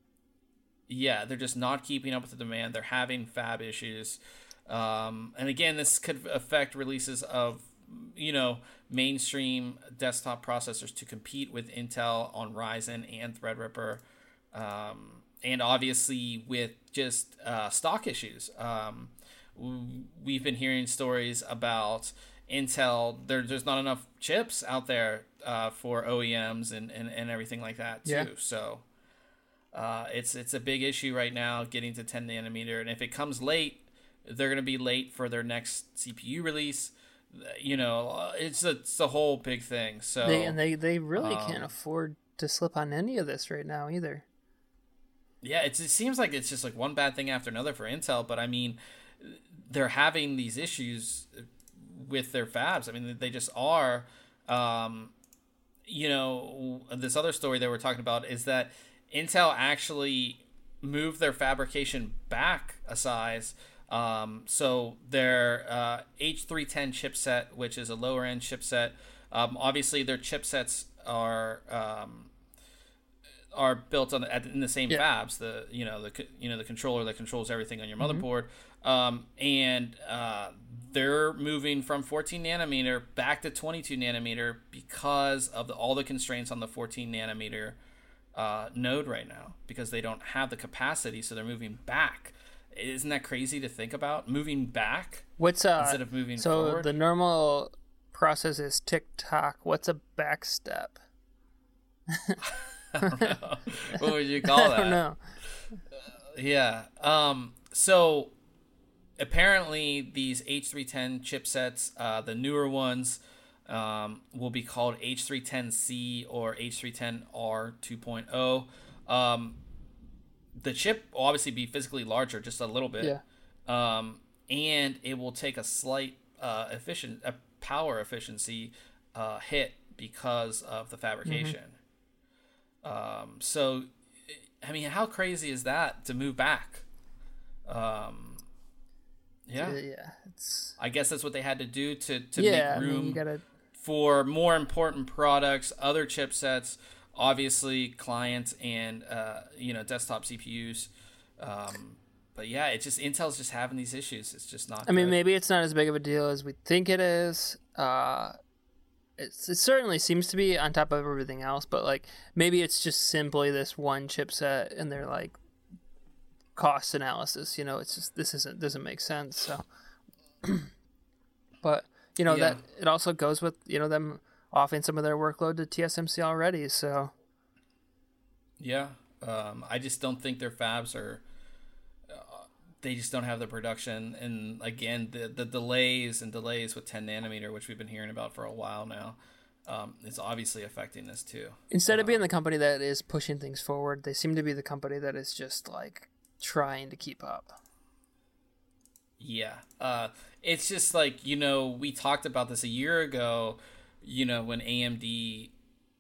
Yeah, they're just not keeping up with the demand. They're having fab issues. Um, and again, this could affect releases of, you know, mainstream desktop processors to compete with Intel on Ryzen and Threadripper. Um, and obviously with just uh, stock issues. Um, we've been hearing stories about Intel. There, there's not enough chips out there uh, for O E Ms and, and, and everything like that too. Yeah. So uh, it's it's a big issue right now getting to ten nanometer. And if it comes late, they're going to be late for their next C P U release. You know, it's a, it's a whole big thing. So They and they, they really um, can't afford to slip on any of this right now either. yeah, it's, it seems like it's just like one bad thing after another for Intel. But I mean, they're having these issues with their fabs. I mean, they just are. Um, you know, this other story that we're talking about is that Intel actually moved their fabrication back a size. Um, so their uh, H three ten chipset, which is a lower end chipset, um, obviously their chipsets are um, are built on at, in the same Yeah. fabs. The you know the you know the controller that controls everything on your motherboard, um, and uh, they're moving from fourteen nanometer back to twenty-two nanometer because of the, all the constraints on the fourteen nanometer uh, node right now, because they don't have the capacity, so they're moving back. Isn't that crazy to think about? Moving back What's uh instead of moving so forward? the normal process is tick tock. What's a back step? I don't know. What would you call that? I don't know. Yeah. Um, so apparently these H three ten chipsets, uh, the newer ones, um, will be called H three ten C or H three ten R two point oh. Um, the chip will obviously be physically larger, just a little bit. Yeah. Um, and it will take a slight uh, efficient, a power efficiency uh, hit because of the fabrication. Um, so, I mean, how crazy is that to move back? Um, yeah, Yeah, yeah. It's I guess that's what they had to do to, to yeah, I make mean, room you gotta for more important products, other chipsets, obviously client and, uh, you know, desktop C P Us. Um, but yeah, it just Intel's just having these issues. It's just not. I mean, good. maybe it's not as big of a deal as we think it is. Uh, it's, it certainly seems to be on top of everything else, but like maybe it's just simply this one chipset and they're like cost analysis. You know, it's just this isn't doesn't make sense. So, but you know Yeah. that it also goes with you know them offering some of their workload to T S M C already. So Yeah, um, I just don't think their fabs are. Uh, they just don't have the production, and again, the the delays and delays with ten nanometer, which we've been hearing about for a while now, um, is obviously affecting this too. instead of being the company that is pushing things forward, they seem to be the company that is just like trying to keep up. Yeah, uh, it's just like you know we talked about this a year ago, you know when A M D,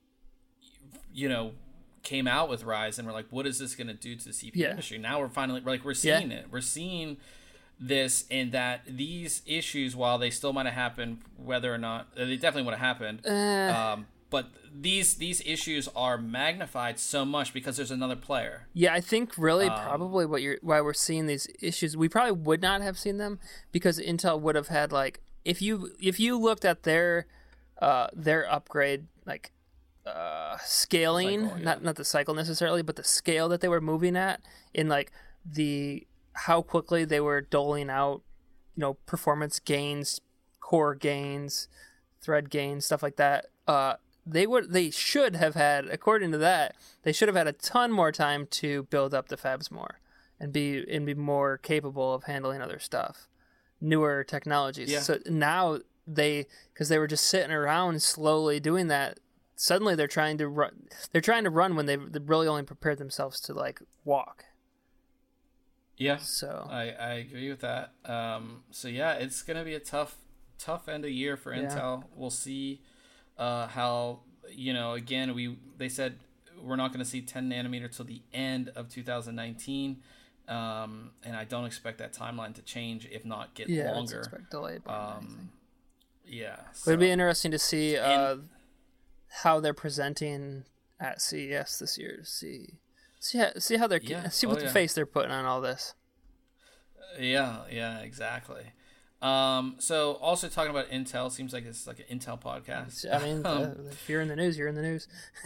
you know. came out with Ryzen, we're like, what is this going to do to the C P U Yeah. industry? Now we're finally we're like we're seeing Yeah. it. We're seeing this, and that these issues, while they still might have happened, whether or not uh, they definitely would have happened, Uh, um, but these these issues are magnified so much because there's another player. Yeah, I think really Um, probably what you're why we're seeing these issues. We probably would not have seen them because Intel would have had like if you if you looked at their uh their upgrade like uh scaling, Cycle, yeah. not not the cycle necessarily, but the scale that they were moving at in like the how quickly they were doling out, you know, performance gains, core gains, thread gains, stuff like that. Uh They would. They should have had, according to that, they should have had a ton more time to build up the fabs more, and be and be more capable of handling other stuff, newer technologies. Yeah. So now they, because they were just sitting around slowly doing that. Suddenly they're trying to run. They're trying to run when they they really only prepared themselves to like walk. Yeah, So I, I agree with that. Um, so yeah, it's gonna be a tough tough end of year for Yeah. Intel. We'll see uh, how you know. Again, we they said we're not going to see ten nanometer till the end of two thousand nineteen, um, and I don't expect that timeline to change, if not get yeah, longer. let's expect delayed. more than anything. Um, yeah, But it'd be so- interesting to see uh, And- how they're presenting at C E S this year. To see, see, how, see how they're Yeah. see Oh, what the yeah. face they're putting on all this. Yeah, yeah, exactly. Um, so also talking about Intel, seems like it's like an Intel podcast. I mean, Um, uh, if you're in the news, you're in the news.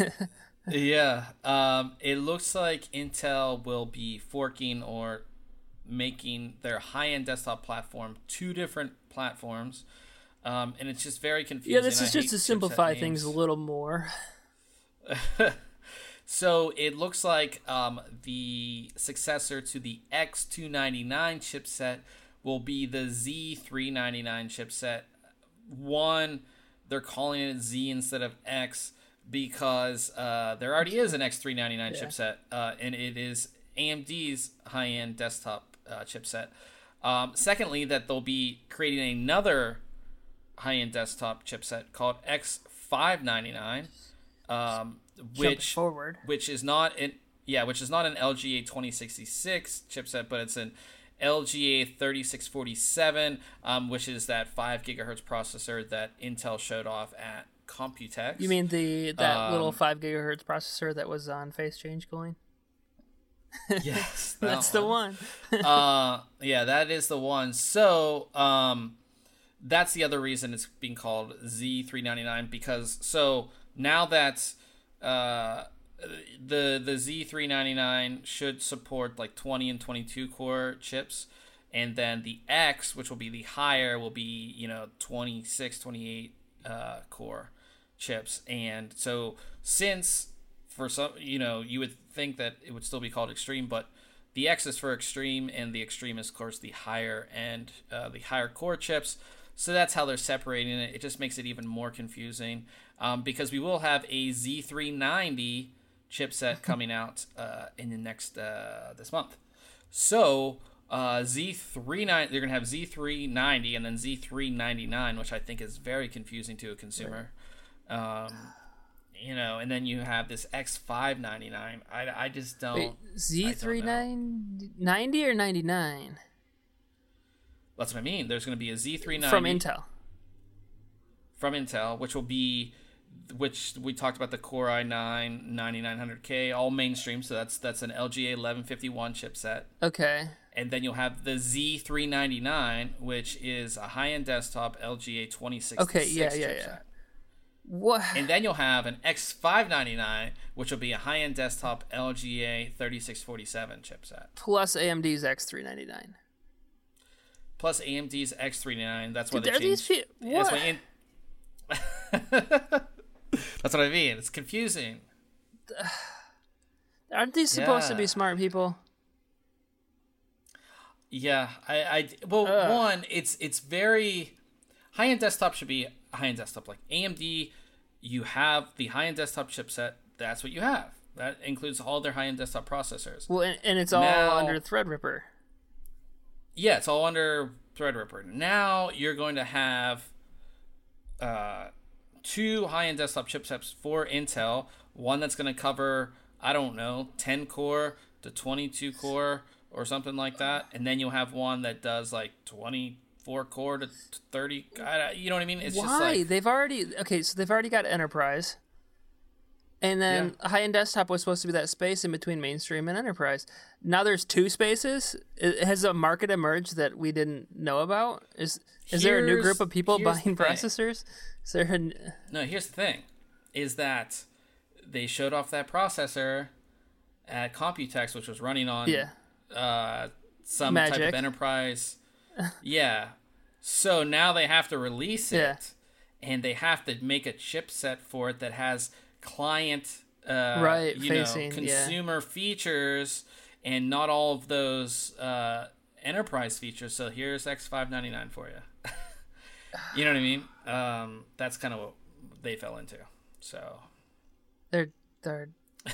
Yeah, um, it looks like Intel will be forking or making their high-end desktop platform two different platforms, um, and it's just very confusing. Yeah, this I is just hate to simplify chipset things a names. little more. So it looks like um, the successor to the X two ninety-nine chipset will be the Z three ninety-nine chipset. One, they're calling it Z instead of X because uh, there already is an X three ninety-nine Yeah. chipset, uh, and it is A M D's high-end desktop uh, chipset. Um, secondly, that they'll be creating another high-end desktop chipset called X five ninety-nine, um, Jumping which forward. which is not an yeah, which is not an L G A twenty sixty-six chipset, but it's an L G A thirty-six forty-seven, um, which is that five gigahertz processor that Intel showed off at Computex. You mean the that little Um, five gigahertz processor that was on Face Change Cooling? yes, that That's the one. uh, yeah, that is the one. So, um, that's the other reason it's being called Z three ninety-nine, because so now that uh, the the Z three ninety-nine should support like twenty and twenty-two core chips, and then the X, which will be the higher, will be, you know, twenty-six, twenty-eight uh, core chips. And so since for some, you know, you would think that it would still be called Extreme, but the X is for Extreme, and the Extreme is, of course, the higher end, uh, the higher core chips. So that's how they're separating it. It just makes it even more confusing, um, because we will have a Z three ninety chipset coming out uh, in the next uh, this month. So uh, Z three ninety, they're gonna have Z three ninety and then Z three ninety-nine, which I think is very confusing to a consumer. Um, you know, and then you have this X five ninety-nine. I, I just don't. Wait, Z three ninety or ninety-nine? That's what I mean. There's going to be a Z three ninety From Intel. from Intel, which will be which we talked about the Core i nine ninety-nine hundred K, all mainstream. So that's that's an L G A eleven fifty-one chipset. Okay. And then you'll have the Z three ninety-nine, which is a high-end desktop L G A twenty sixty-six okay, yeah, yeah, chipset. Yeah. What? And then you'll have an X five ninety-nine, which will be a high-end desktop L G A thirty-six forty-seven chipset. Plus A M D's X three ninety-nine. Plus A M D's X three ninety-nine. That's why Dude, they are these changed. pe- what? That's, in- That's what I mean. It's confusing. Aren't these supposed Yeah. to be smart people? Yeah, I, I well, Ugh. one, it's it's very high-end desktop should be a high-end desktop. Like A M D, you have the high-end desktop chipset. That's what you have. That includes all their high-end desktop processors. Well, and, and it's all Now- under Threadripper. Yeah, it's all under Threadripper. Now you're going to have uh, two high-end desktop chipsets for Intel. One that's going to cover, I don't know, ten core to twenty-two core or something like that. And then you'll have one that does like twenty-four core to thirty. I- You know what I mean? It's Why? just like, They've already okay, so they've already got enterprise. And then Yeah. high-end desktop was supposed to be that space in between mainstream and enterprise. Now there's two spaces. I- Has a market emerged that we didn't know about? Is is there a new Here's- group of people here's buying the thing. processors? Is there a, no, here's the thing, is that they showed off that processor at Computex, which was running on yeah. uh, some type Magic. of enterprise. Yeah. So now they have to release it, Yeah. and they have to make a chipset for it that has client, uh, Right, you facing, know, yeah. consumer features, and not all of those uh, enterprise features. So here's X five ninety-nine for you. You know what I mean? Um, that's kind of what they fell into. So They're they're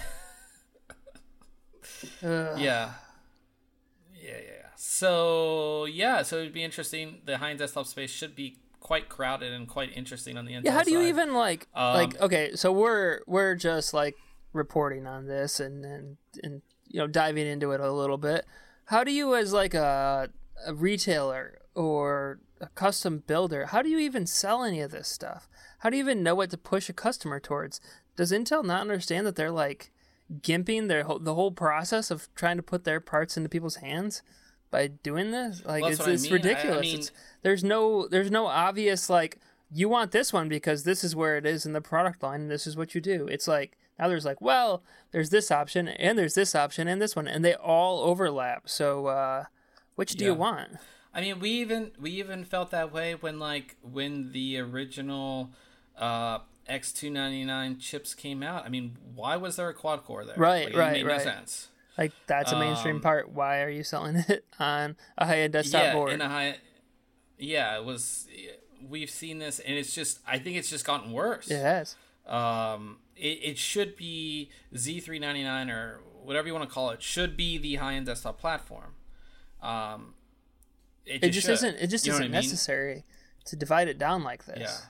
Ugh. yeah. Yeah, yeah, yeah. So, yeah, so it'd be interesting. The high-end desktop space should be quite crowded and quite interesting on the Intel Yeah, how do you side. even like Um, like okay, so we're we're just like reporting on this and and and you know diving into it a little bit. How do you as like a a retailer or a custom builder, how do you even sell any of this stuff? How do you even know what to push a customer towards? Does Intel not understand that they're like gimping their whole, the whole process of trying to put their parts into people's hands by doing this? Like Well, it's, that's what I it's mean. I- I ridiculous. mean- it's, there's no there's no obvious like you want this one because this is where it is in the product line and this is what you do. It's like now there's like, well, there's this option and there's this option and this one and they all overlap. So uh, which do Yeah. you want? I mean, we even we even felt that way when like when the original uh, X two ninety-nine chips came out. I mean, why was there a quad core there? Right, Like, it right, made right. no sense. Like that's a mainstream Um, part. Why are you selling it on a high-end desktop yeah, board? in a high. Yeah, it was. We've seen this, and it's just. I think it's just gotten worse. It has. Um, it, it should be Z three ninety-nine or whatever you want to call it. Should be the high-end desktop platform. Um, it just, It just should. isn't. It just You know isn't what I mean? necessary to divide it down like this. Yeah.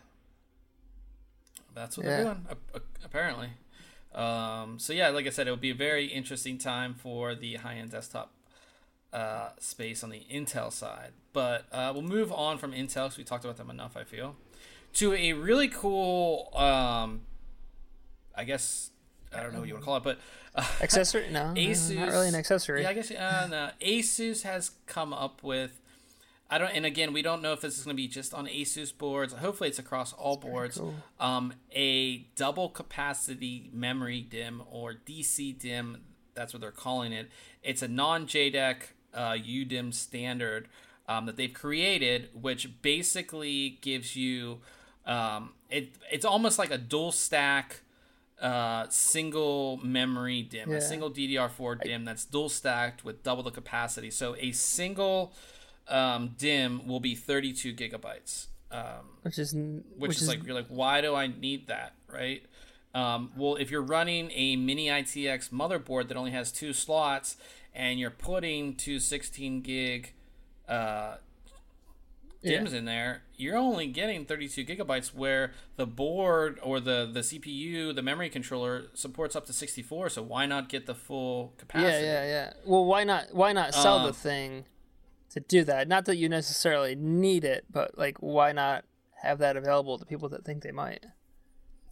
That's what Yeah. they're doing, ap- ap- apparently. Um, so yeah, like I said, it would be a very interesting time for the high-end desktop uh, space on the Intel side. But uh, we'll move on from Intel because we talked about them enough, I feel, to a really cool, um, I guess, I don't know what you want to call it, but uh, Accessory? No, Asus, not really an accessory. Yeah, I guess uh, no. Asus has come up with. I don't, and again, we don't know if this is going to be just on Asus boards. Hopefully, it's across all boards. cool. Um, a double capacity memory DIMM or D C DIMM. That's what they're calling it. It's a non-J D E C uh, U DIMM standard um, that they've created, which basically gives you. Um, it it's almost like a dual stack. Uh, single memory DIMM, Yeah. a single D D R four DIMM that's dual stacked with double the capacity. So a single um, DIMM will be thirty-two gigabytes, um, which is which, which is, like you're like, why do I need that, right? Um, well, if you're running a mini I T X motherboard that only has two slots and you're putting two sixteen gig uh, DIMMs yeah. in there, you're only getting thirty-two gigabytes where the board or the, the C P U, the memory controller supports up to sixty-four. So why not get the full yeah, capacity? yeah, yeah. Well, why not? Why not sell Um, the thing to do that? Not that you necessarily need it, but like, why not have that available to people that think they might?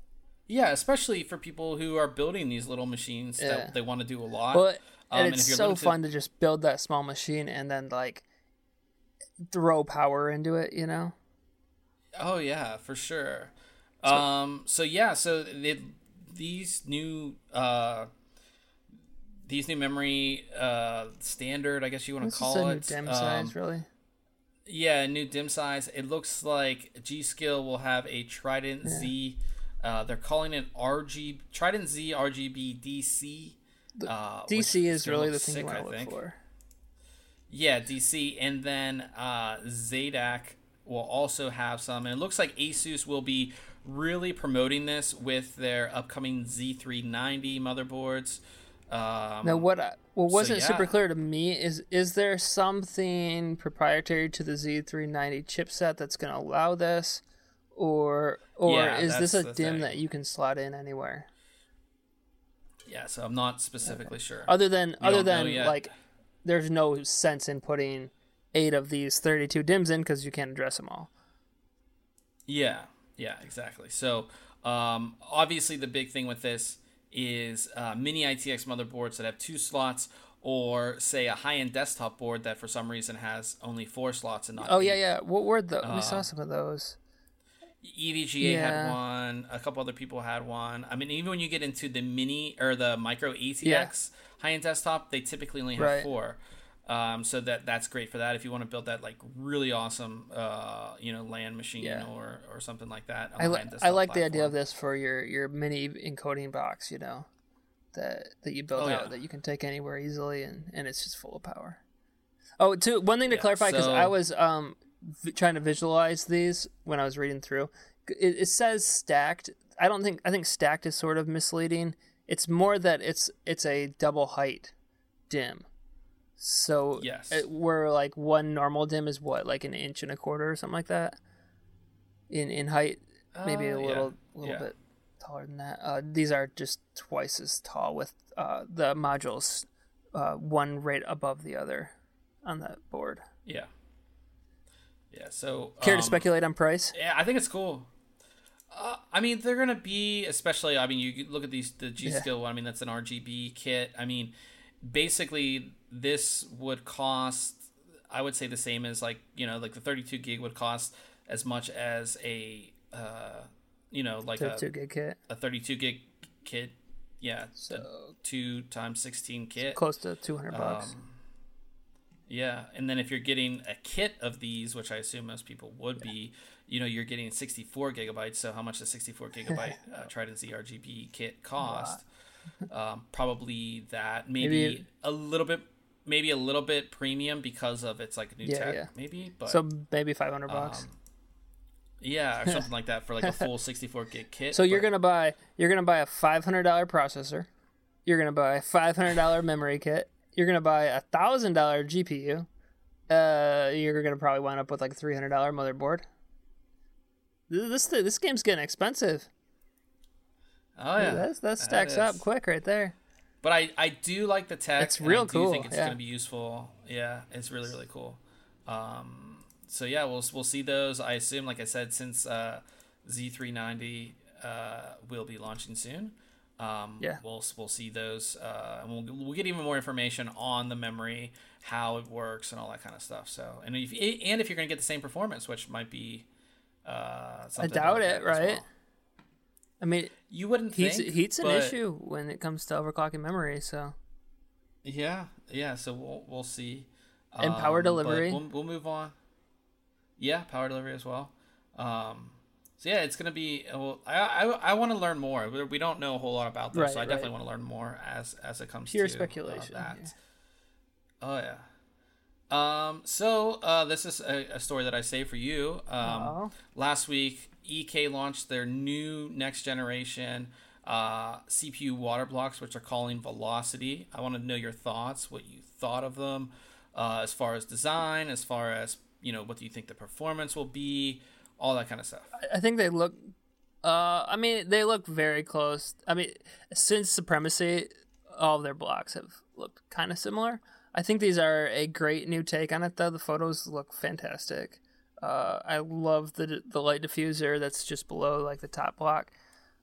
Yeah, especially for people who are building these little machines Yeah. that they want to do a lot. Well, Um, and and it's if you're so limited- fun to just build that small machine and then like throw power into it, you know? Oh yeah, for sure. Um, so yeah, so it, these new uh, these new memory uh, standard, I guess you want to This call is a it. new dim um, size, really. Yeah, new dim size. It looks like G.Skill will have a Trident Yeah. Z. Uh, they're calling it R G Trident Z R G B D C. Uh, D C which is gonna really look the thing sick, you want I to look think. for. Yeah, D C, and then uh, Zadak will also have some, and it looks like Asus will be really promoting this with their upcoming Z three ninety motherboards. Um, Now, what I, what wasn't yeah. super clear to me is is there something proprietary to the Z three ninety chipset that's going to allow this, or or Yeah, is this that's a the DIMM thing. that you can slot in anywhere? Yeah, so I'm not specifically sure. Other than We other don't know than yet. like, there's no sense in putting eight of these thirty-two DIMMs in because you can't address them all. Yeah, yeah, exactly. So, um, obviously, the big thing with this is uh, mini I T X motherboards that have two slots, or say a high-end desktop board that for some reason has only four slots and not. Oh eight. yeah, yeah. What were the? we Uh, saw some of those. E V G A had Yeah. one. A couple other people had one. I mean, even when you get into the mini or the micro A T X high-end desktop, they typically only have Right. four. Um, so that that's great for that if you want to build that like really awesome, uh, you know, LAN machine Yeah. or, or something like that. on I, a li- high-end I desktop like the idea platform. of this for your, your mini encoding box, you know, that that you build Oh, out yeah. that you can take anywhere easily, and, and it's just full of power. Oh, two one thing to Yeah, clarify, because so- I was um v- trying to visualize these when I was reading through. It, it says stacked. I don't think I think stacked is sort of misleading. It's more that it's it's a double height dim. So Yes. it, where like one normal dim is what, like an inch and a quarter or something like that in in height, maybe Uh, a yeah. little little Yeah. bit taller than that. Uh, these are just twice as tall with uh, the modules, uh, one right above the other on that board. Yeah. Yeah. So Care to um, speculate on price? Yeah, I think it's cool. Uh, I mean, they're gonna be, especially. I mean, you look at these the G Skill one. I mean, that's an R G B kit. I mean, basically, this would cost. I would say the same as like you know, like the thirty-two gig would cost as much as a, uh, you know, like a, Two gig kit, a thirty-two gig kit. Yeah, so a two times sixteen kit. close to two hundred bucks. Um, yeah, and then if you're getting a kit of these, which I assume most people would be, you know, you're getting sixty-four gigabytes. So how much does sixty-four gigabyte uh, Trident Z R G B kit cost? Um, probably that, maybe, Maybe- a little bit, maybe a little bit premium because of it's like new Yeah, tech, yeah. maybe. But So maybe five hundred bucks. um, yeah, or something like that for like a full sixty-four gig kit. So you're but- gonna buy you're gonna buy a five hundred dollar processor. You're gonna buy a five hundred dollar memory kit. You're gonna buy a thousand dollar G P U. Uh, you're gonna probably wind up with like a three hundred dollar motherboard. This this game's getting expensive. Oh yeah, That's, that that stacks up is. q right there. But I, I do like the tech. It's and real I do cool, think it's yeah. going to be useful. Yeah, it's really really cool. Um, so yeah, we'll we'll see those. I assume, like I said, since uh, Z three ninety uh, will be launching soon. Um, Yeah. we'll we'll see those, uh, and we'll we'll get even more information on the memory, how it works, and all that kind of stuff. So, and if and if you're going to get the same performance, which might be, uh, I something to doubt look it, at as right? well. I mean, You wouldn't heat's think heat's an but- issue when it comes to overclocking memory. So Yeah, yeah. So we'll we'll see. And power Um, but delivery. We'll, we'll move on. Yeah, power delivery as well. Um, so yeah, it's gonna be. Well, I I, I want to learn more. We- We don't know a whole lot about this, Right, so I right. definitely want to learn more as as it comes Pure to speculation, Uh, that. yeah. Oh yeah. Um. So uh, this is a, a story that I saved for you. Um. Aw. Last week, E K launched their new next generation uh, C P U water blocks, which are calling Velocity. I want to know your thoughts, what you thought of them, uh, as far as design, as far as, you know, what do you think the performance will be, all that kind of stuff. I think they look. Uh, I mean, they look very close. I mean, since Supremacy, all of their blocks have looked kind of similar. I think these are a great new take on it, though. The photos look fantastic. Uh, I love the the light diffuser that's just below like the top block.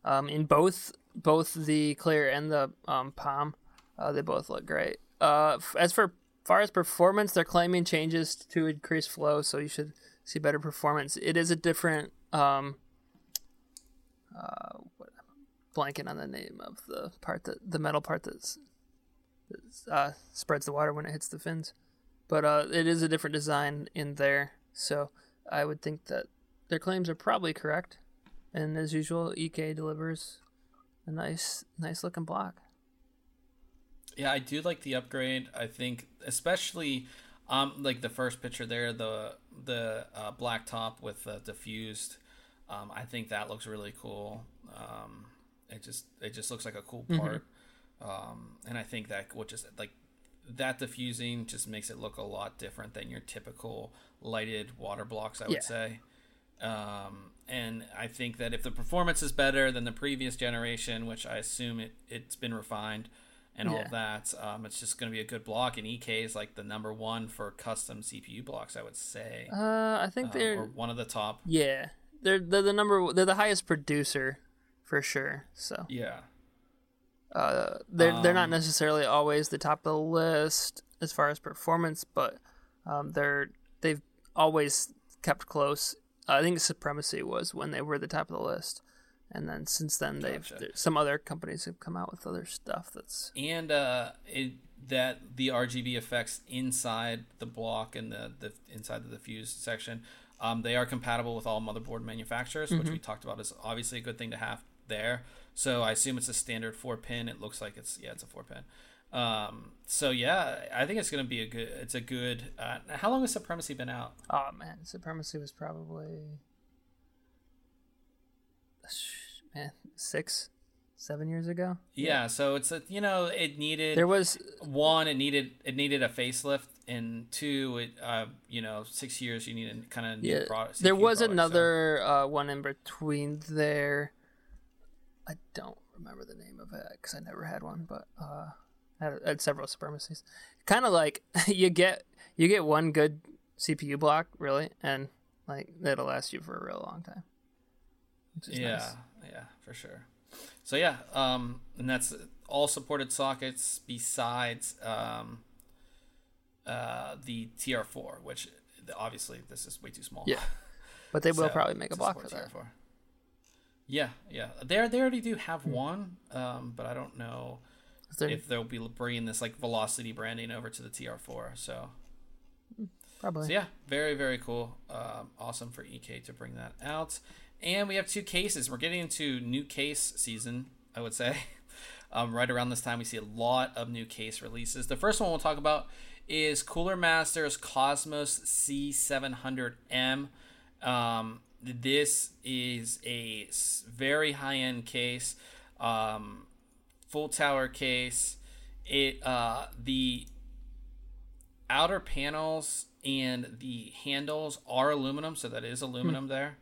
Um, in both both the Clear and the um, Palm, uh, they both look great. Uh, f- as for far as performance, they're claiming changes to increase flow, so you should see better performance. It is a different um, uh, what, blanking on the name of the part that the metal part that's, that's uh, spreads the water when it hits the fins, but uh, it is a different design in there. So I would think that their claims are probably correct, and as usual, E K delivers a nice, nice looking block. Yeah, I do like the upgrade. I think, especially, um, like the first picture there, the the uh, black top with uh, diffused. Um, I think that looks really cool. Um, it just it just looks like a cool part, mm-hmm. um, and I think that what just like that diffusing just makes it look a lot different than your typical lighted water blocks, I would yeah. say. Um, and I think that if the performance is better than the previous generation, which I assume it it's been refined. And all yeah. of that, um, it's just going to be a good block. And E K is like the number one for custom C P U blocks, I would say. Uh, I think um, they're or one of the top. Yeah, they're they're the number. They're the highest producer, for sure. So yeah, uh, they're um, they're not necessarily always the top of the list as far as performance, but um, they're they've always kept close. I think Supremacy was when they were the top of the list. And then since then, they've gotcha. some other companies have come out with other stuff that's and uh, it, that the R G B effects inside the block and the, the inside the diffuse section, um, they are compatible with all motherboard manufacturers, mm-hmm. which we talked about is obviously a good thing to have there. So I assume it's a standard four pin. It looks like it's yeah, it's a four pin. Um, so yeah, I think it's gonna be a good. It's a good. Uh, how long has Supremacy been out? Oh man, Supremacy was probably. Man, six, seven years ago. Yeah, yeah, so it's a you know it needed there was one it needed it needed a facelift, and two it uh you know six years you need a kind of yeah. new product. There was product, another so. uh, one in between there. I don't remember the name of it because I never had one, but uh, I had, I had several Supremacies. Kind of like you get you get one good C P U block really, and like it'll last you for a real long time. Yeah, nice. yeah, for sure. So yeah, um, and that's all supported sockets besides um, uh, the T R four, which obviously this is way too small. Yeah, but they will so, probably make a block for that. T R four. Yeah, yeah, they they already do have one, um, but I don't know there... if they'll be bringing this like Velocity branding over to the T R four. So probably. So yeah, very very cool. Um, awesome for E K to bring that out. And we have two cases. We're getting into new case season, I would say. Um, right around this time, we see a lot of new case releases. The first one we'll talk about is Cooler Master's Cosmos C seven hundred M. Um, this is a very high-end case, um, full tower case. It uh, the outer panels and the handles are aluminum, so that is aluminum hmm. there.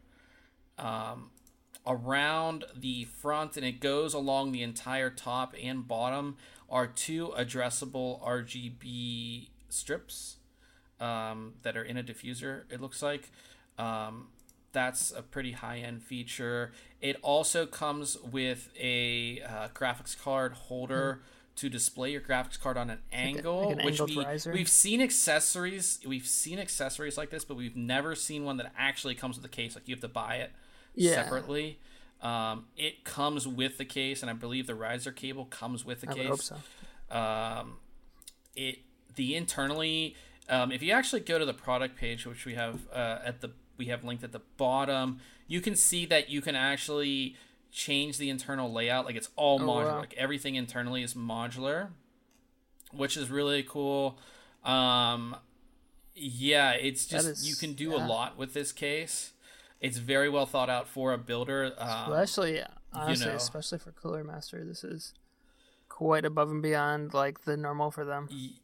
Um, around the front, and it goes along the entire top and bottom, are two addressable R G B strips um, that are in a diffuser, it looks like. Um, that's a pretty high-end feature. It also comes with a uh, graphics card holder mm. to display your graphics card on an angle, like a, like an which we, riser. we've seen accessories. We've seen accessories like this, but we've never seen one that actually comes with a case. Like you have to buy it yeah. separately. Um, it comes with the case, and I believe the riser cable comes with the I case. I hope so. Um, it the internally, um, if you actually go to the product page, which we have uh, at the we have linked at the bottom, you can see that you can actually change the internal layout. Like it's all oh, modular. Wow. Like everything internally is modular, which is really cool. Um, yeah, it's just is, you can do yeah. a lot with this case. It's very well thought out for a builder. Um, especially, honestly, you know, especially for Cooler Master, this is quite above and beyond like the normal for them. Y-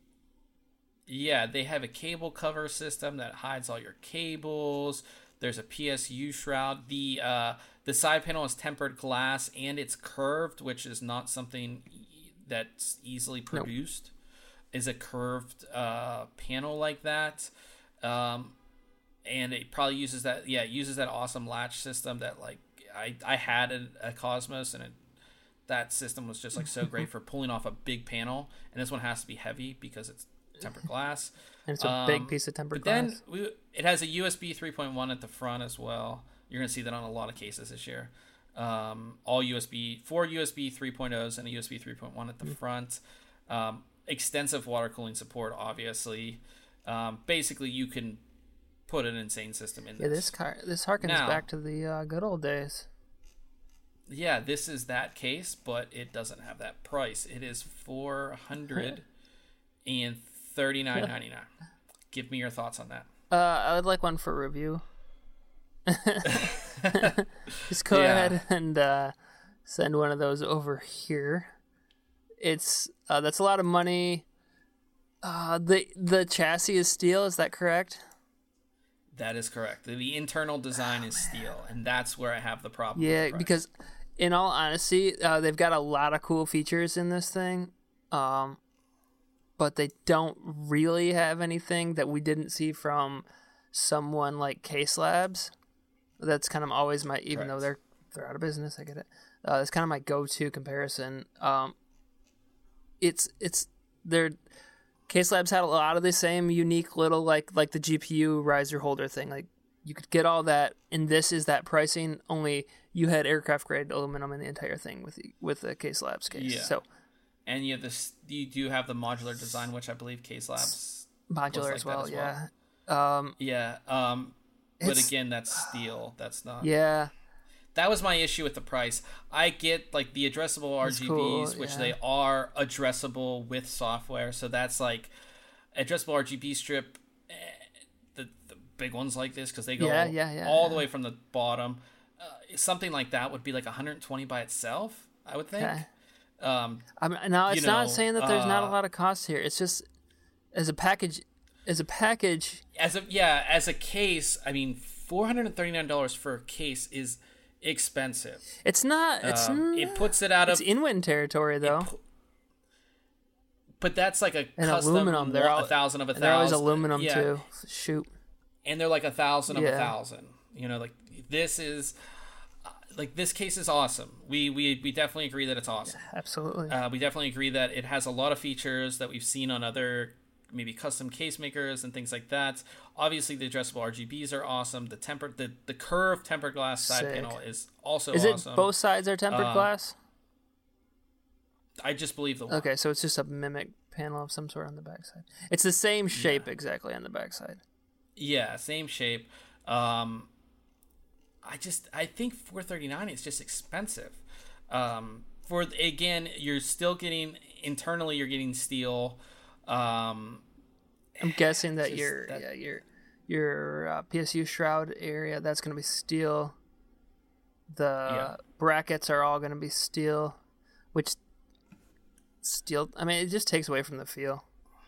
yeah, they have a cable cover system that hides all your cables. There's a P S U shroud. The uh, the side panel is tempered glass and it's curved, which is not something that's easily produced. Nope. Is a curved uh, panel like that. Um, And it probably uses that, yeah, it uses that awesome latch system that, like, I I had a, a Cosmos, and it, that system was just like so great for pulling off a big panel. And this one has to be heavy because it's tempered glass. And it's a um, big piece of tempered but glass. Then we, it has a U S B three point one at the front as well. You're gonna see that on a lot of cases this year. Um, all U S B, four U S B three point ohs and a U S B three point one at the mm-hmm. front. Um, extensive water cooling support, obviously. Um, basically, you can put an insane system in this. Yeah, this car, this harkens now, back to the uh, good old days. Yeah, this is that case, but it doesn't have that price. It is four hundred and thirty-nine ninety-nine. Give me your thoughts on that. Uh, I would like one for review. Just go yeah. ahead and uh, send one of those over here. It's uh, that's a lot of money. Uh, the the chassis is steel. Is that correct? That is correct. The, the internal design is steel, and that's where I have the problem. Yeah, with the price. Because in all honesty, uh, they've got a lot of cool features in this thing, um, but they don't really have anything that we didn't see from someone like Case Labs. That's kind of always my, even Correct. though they're they're out of business, I get it. Uh, that's kind of my go-to comparison. Um, it's it's they're Case Labs had a lot of the same unique little like like the G P U riser holder thing. Like you could get all that, and this is that pricing. Only you had aircraft grade aluminum in the entire thing with the, with the Case Labs case. Yeah. So and you have this. You do have the modular design, which I believe Case Labs modular like as, well, as well. Yeah. Um, yeah. Um, but again, that's steel. That's not. Yeah. That was my issue with the price. I get like the addressable R G Bs, cool, which yeah. they are addressable with software. So that's like addressable R G B strip, eh, the the big ones like this because they go yeah, yeah, yeah, all yeah. the way from the bottom. Uh, something like that would be like one hundred twenty by itself, I would think. Okay. Um, I'm, now it's you know, not saying that there's uh, not a lot of cost here. It's just as a package, as a package. As a yeah, as a case, I mean, four hundred and thirty nine dollars for a case is expensive. It's not. It's um, not, it puts it out it's of in-wind territory though. Pu- but that's like a and custom aluminum. They're all, a thousand of a thousand. They're always aluminum yeah. too. Shoot. And they're like a thousand of yeah. a thousand. You know, like this is uh, like this case is awesome. We we we definitely agree that it's awesome. Yeah, absolutely. Uh, we definitely agree that it has a lot of features that we've seen on other maybe custom case makers and things like that. Obviously, the addressable R G Bs are awesome. The tempered, the, the curved tempered glass side Sick. panel is also is awesome. It both sides are tempered um, glass? I just believe the one. Okay, so it's just a mimic panel of some sort on the backside. It's the same shape yeah. exactly on the backside. Yeah, same shape. Um, I just I think four thirty-nine is just expensive. Um, for again, you're still getting internally. You're getting steel. Um, I'm guessing that just, your that, yeah your your uh, P S U shroud area that's going to be steel. The yeah. brackets are all going to be steel, which steel. I mean, it just takes away from the feel.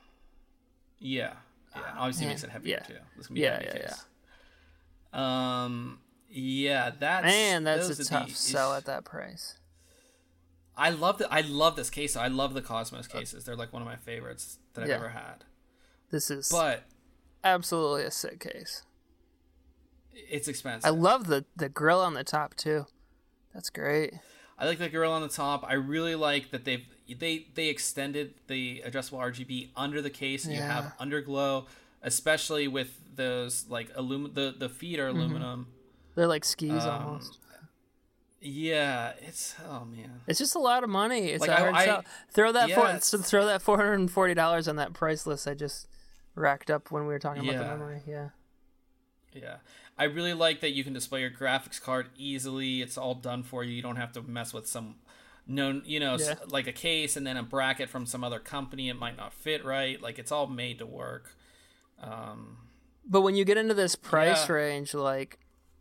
Yeah, yeah. Obviously, Man. makes it heavier yeah. too. This can be yeah, a heavy yeah, case. yeah. Um, yeah. That's man. That's those a are tough the, sell at that price. I love the I love this case. I love the Cosmos cases. They're like one of my favorites that I've yeah. ever had. This is but absolutely a sick case. It's expensive. I love the the grill on the top too. That's great. I like the grill on the top. I really like that they've they they extended the addressable R G B under the case, and yeah. you have underglow, especially with those like alum the the feet are aluminum. Mm-hmm. They're like skis um, almost. Yeah, it's oh man. It's just a lot of money. It's like a hard I, sell. Throw that yeah, for, throw that four hundred and forty dollars on that price list I just racked up when we were talking yeah. about the memory. Yeah. Yeah. I really like that you can display your graphics card easily. It's all done for you. You don't have to mess with some known, you know, yeah. like a case and then a bracket from some other company. It might not fit right. Like it's all made to work. Um, but when you get into this price yeah. range, like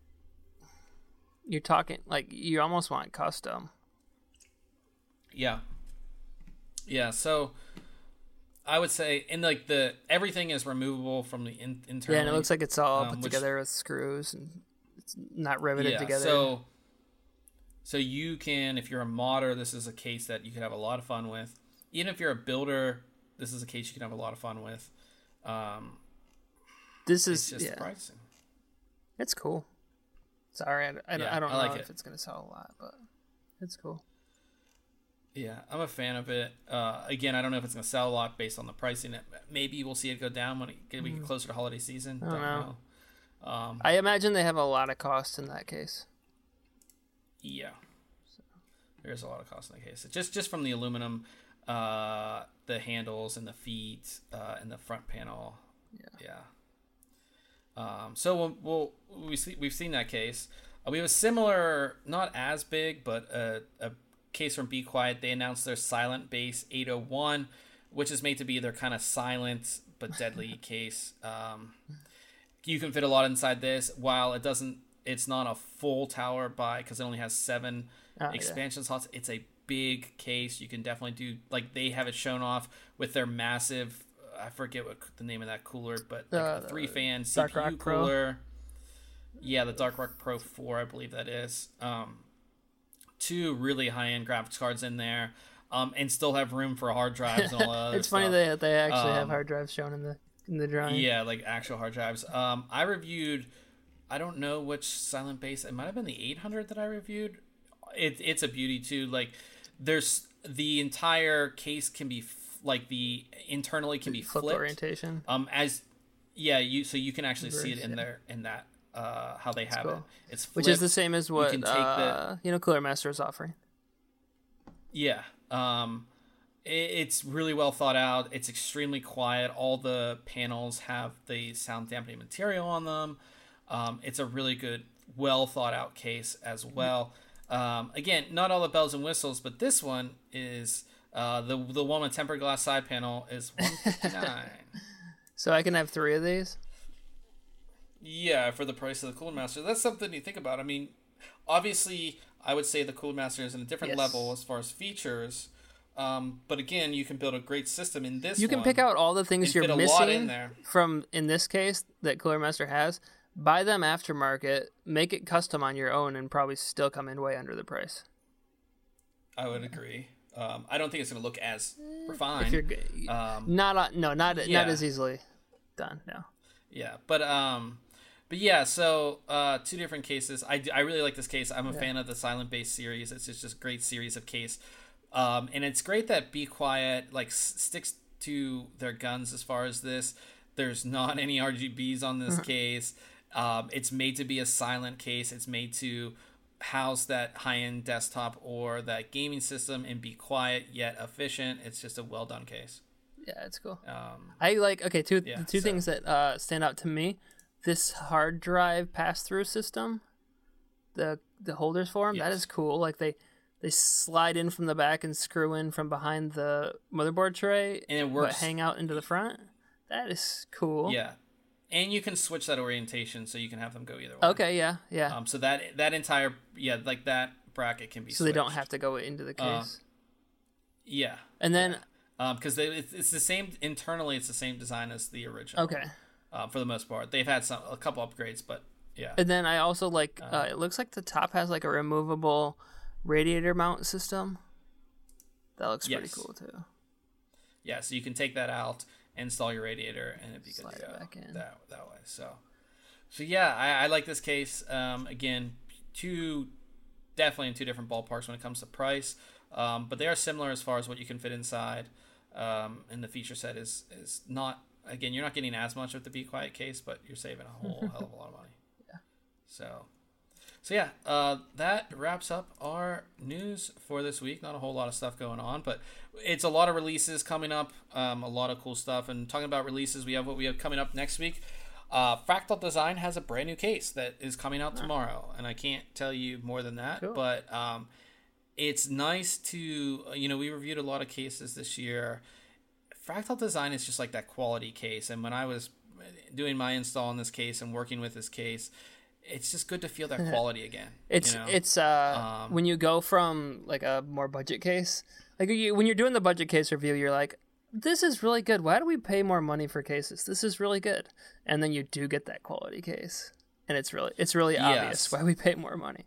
you're talking, like you almost want custom. Yeah. Yeah. So I would say, and like the everything is removable from the in, internally. Yeah, and it looks like it's all um, put which, together with screws and it's not riveted yeah, together. So, so you can, if you're a modder, this is a case that you could have a lot of fun with. Even if you're a builder, this is a case you can have a lot of fun with. Um, this is it's just yeah. pricing. It's cool. Sorry, I, I, Yeah, I don't I like know it. if it's going to sell a lot, but it's cool. Yeah, I'm a fan of it. Uh, again, I don't know if it's going to sell a lot based on the pricing. Maybe we'll see it go down when it get, we get closer to holiday season. I don't Don't know. know. Um, I imagine they have a lot of cost in that case. yeah, there's a lot of cost in the case. Just just from the aluminum, uh, the handles and the feet uh, and the front panel. Yeah. Yeah. Um, so we'll, we'll we see, we've seen that case. Uh, we have a similar, not as big, but a, a case from Be Quiet. They announced their Silent Base eight oh one, which is made to be their kind of silent but deadly case. Um, you can fit a lot inside this. While it doesn't, it's not a full tower by because it only has seven Oh, expansion slots. It's a big case. You can definitely do like they have it shown off with their massive. I forget what the name of that cooler, but like Uh, a three fan C Dark P U Rock Pro? cooler. Yeah, the Dark Rock Pro four, I believe that is. Um, two really high end graphics cards in there, um, and still have room for hard drives and all that other It's funny stuff. they they actually have Um, hard drives shown in the in the drawing. Yeah, like actual hard drives. Um, I reviewed. I don't know which Silent Base. It might have been the eight hundred that I reviewed. It, it's a beauty too. Like, there's the entire case can be f- like the internally can be Flip flipped. orientation. Um, as yeah, you so you can actually see it Reverse, in yeah. there in that uh how they have cool. it. It's Which is flipped. the same as what can take uh, you know Cooler Master is offering. Yeah. Um, it, it's really well thought out. It's extremely quiet. All the panels have the sound dampening material on them. Um, it's a really good, well thought out case as well. Um, again, not all the bells and whistles, but this one is uh, the the one with tempered glass side panel is one fifty-nine. So I can have three of these. Yeah, for the price of the Cooler Master. That's something you think about. I mean, obviously, I would say the Cooler Master is in a different Yes. level as far as features. Um, but again, you can build a great system in this You can one pick out all the things and you're fit a lot in missing there. from in this case that Cooler Master has. Buy them aftermarket, make it custom on your own, and probably still come in way under the price. I would agree. Um, I don't think it's going to look as If refined. you're g- Um, not on, no, not yeah. not as easily done. No. yeah, but um, but yeah. So uh, two different cases. I, I really like this case. I'm a fan of the Silent Base series. It's just just a great series of case. Um, and it's great that Be Quiet like s- sticks to their guns as far as this. There's not any R G Bs on this case. Um, it's made to be a silent case. It's made to house that high-end desktop or that gaming system and be quiet yet efficient. It's just a well-done case. Yeah, it's cool. Um, I like okay. Two Yeah, the two so- things that uh, stand out to me: this hard drive pass-through system, the the holders for them. That Yes. is cool. Like they they slide in from the back and screw in from behind the motherboard tray, And it but works- hang out into the front. That is cool. yeah, and you can switch that orientation so you can have them go either way. Okay. Yeah. Yeah. Um, so that that entire yeah like that bracket can be so they don't switched. have to go into the Uh, case. yeah and then um because they it's, it's the same internally. It's the same design as the original. okay. Uh, for the most part, they've had some a couple upgrades, but yeah. And then I also like. Uh, it looks like the top has like a removable radiator mount system. That looks pretty Yes. cool too. Yeah, so you can take that out, install your radiator, and it'd be good Slide to it go back in. that that way. So, so yeah, I, I like this case. Um, again, two definitely in two different ballparks when it comes to price, um, but they are similar as far as what you can fit inside. Um, and the feature set is is not again, you're not getting as much with the Be Quiet case, but you're saving a whole hell of a lot of money. Yeah. So. So yeah, uh, that wraps up our news for this week. Not a whole lot of stuff going on, but it's a lot of releases coming up. Um, a lot of cool stuff. And talking about releases, we have what we have coming up next week. Uh, Fractal Design has a brand new case that is coming out tomorrow, and I can't tell you more than that. Cool. But um, it's nice to you know we reviewed a lot of cases this year. Fractal Design is just like that quality case, and when I was doing my install on this case and working with this case, it's just good to feel that quality again. It's you know? it's uh Um, when you go from like a more budget case, like you, when you're doing the budget case review, you're like, this is really good. Why do we pay more money for cases? This is really good. And then you do get that quality case, and it's really it's really obvious Yes. why we pay more money.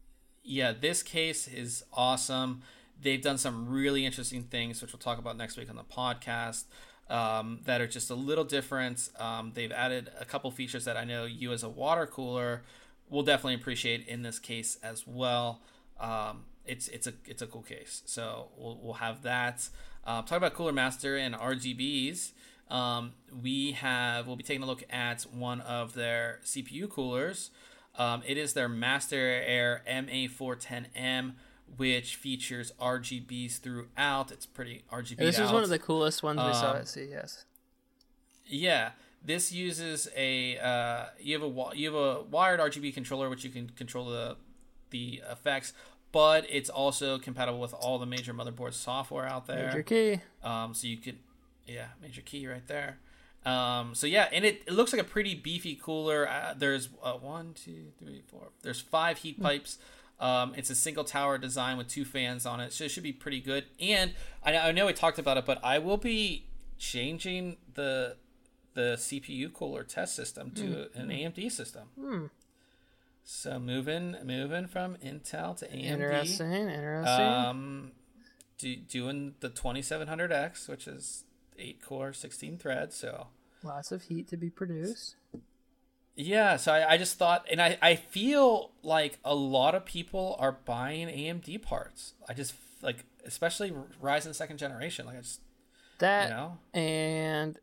Yeah, this case is awesome. They've done some really interesting things, which we'll talk about next week on the podcast, um, that are just a little different. Um, they've added a couple features that I know you as a water cooler we'll definitely appreciate in this case as well. Um, it's it's a it's a cool case, so we'll we'll have that. Uh, talk about Cooler Master and R G Bs. Um, we have we'll be taking a look at one of their C P U coolers. Um, it is their Master Air M A four ten M, which features R G Bs throughout. It's pretty R G B. This out. is one of the coolest ones we um, saw at C E S. Yeah, this uses a uh, you have a you have a wired R G B controller, which you can control the the effects, but it's also compatible with all the major motherboard software out there. Major key. Um, so you could, yeah, major key right there. Um, so yeah, and it, it looks like a pretty beefy cooler. Uh, there's uh, one, two, three, four. There's five heat pipes. Um, it's a single tower design with two fans on it, so it should be pretty good. And I, I know we talked about it, but I will be changing the the C P U cooler test system to mm. an A M D system. Mm. So moving moving from Intel to A M D. Interesting, interesting. Um, do, doing the twenty-seven hundred X, which is eight core, sixteen threads. So lots of heat to be produced. Yeah, so I, I just thought, and I, I feel like a lot of people are buying A M D parts. I just like, especially Ryzen second generation. Like I just that, you know? And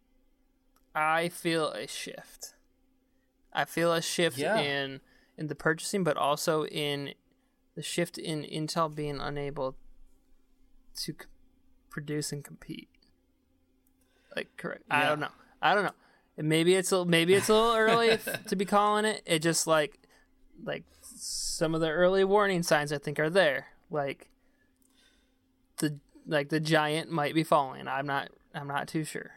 I feel a shift. I feel a shift yeah. in in the purchasing, but also in the shift in Intel being unable to c- produce and compete. Like, correct? Yeah. I don't know. I don't know. Maybe it's a, maybe it's a little early to be calling it. It just like like some of the early warning signs I think are there. Like the like the giant might be falling. I'm not I'm not too sure.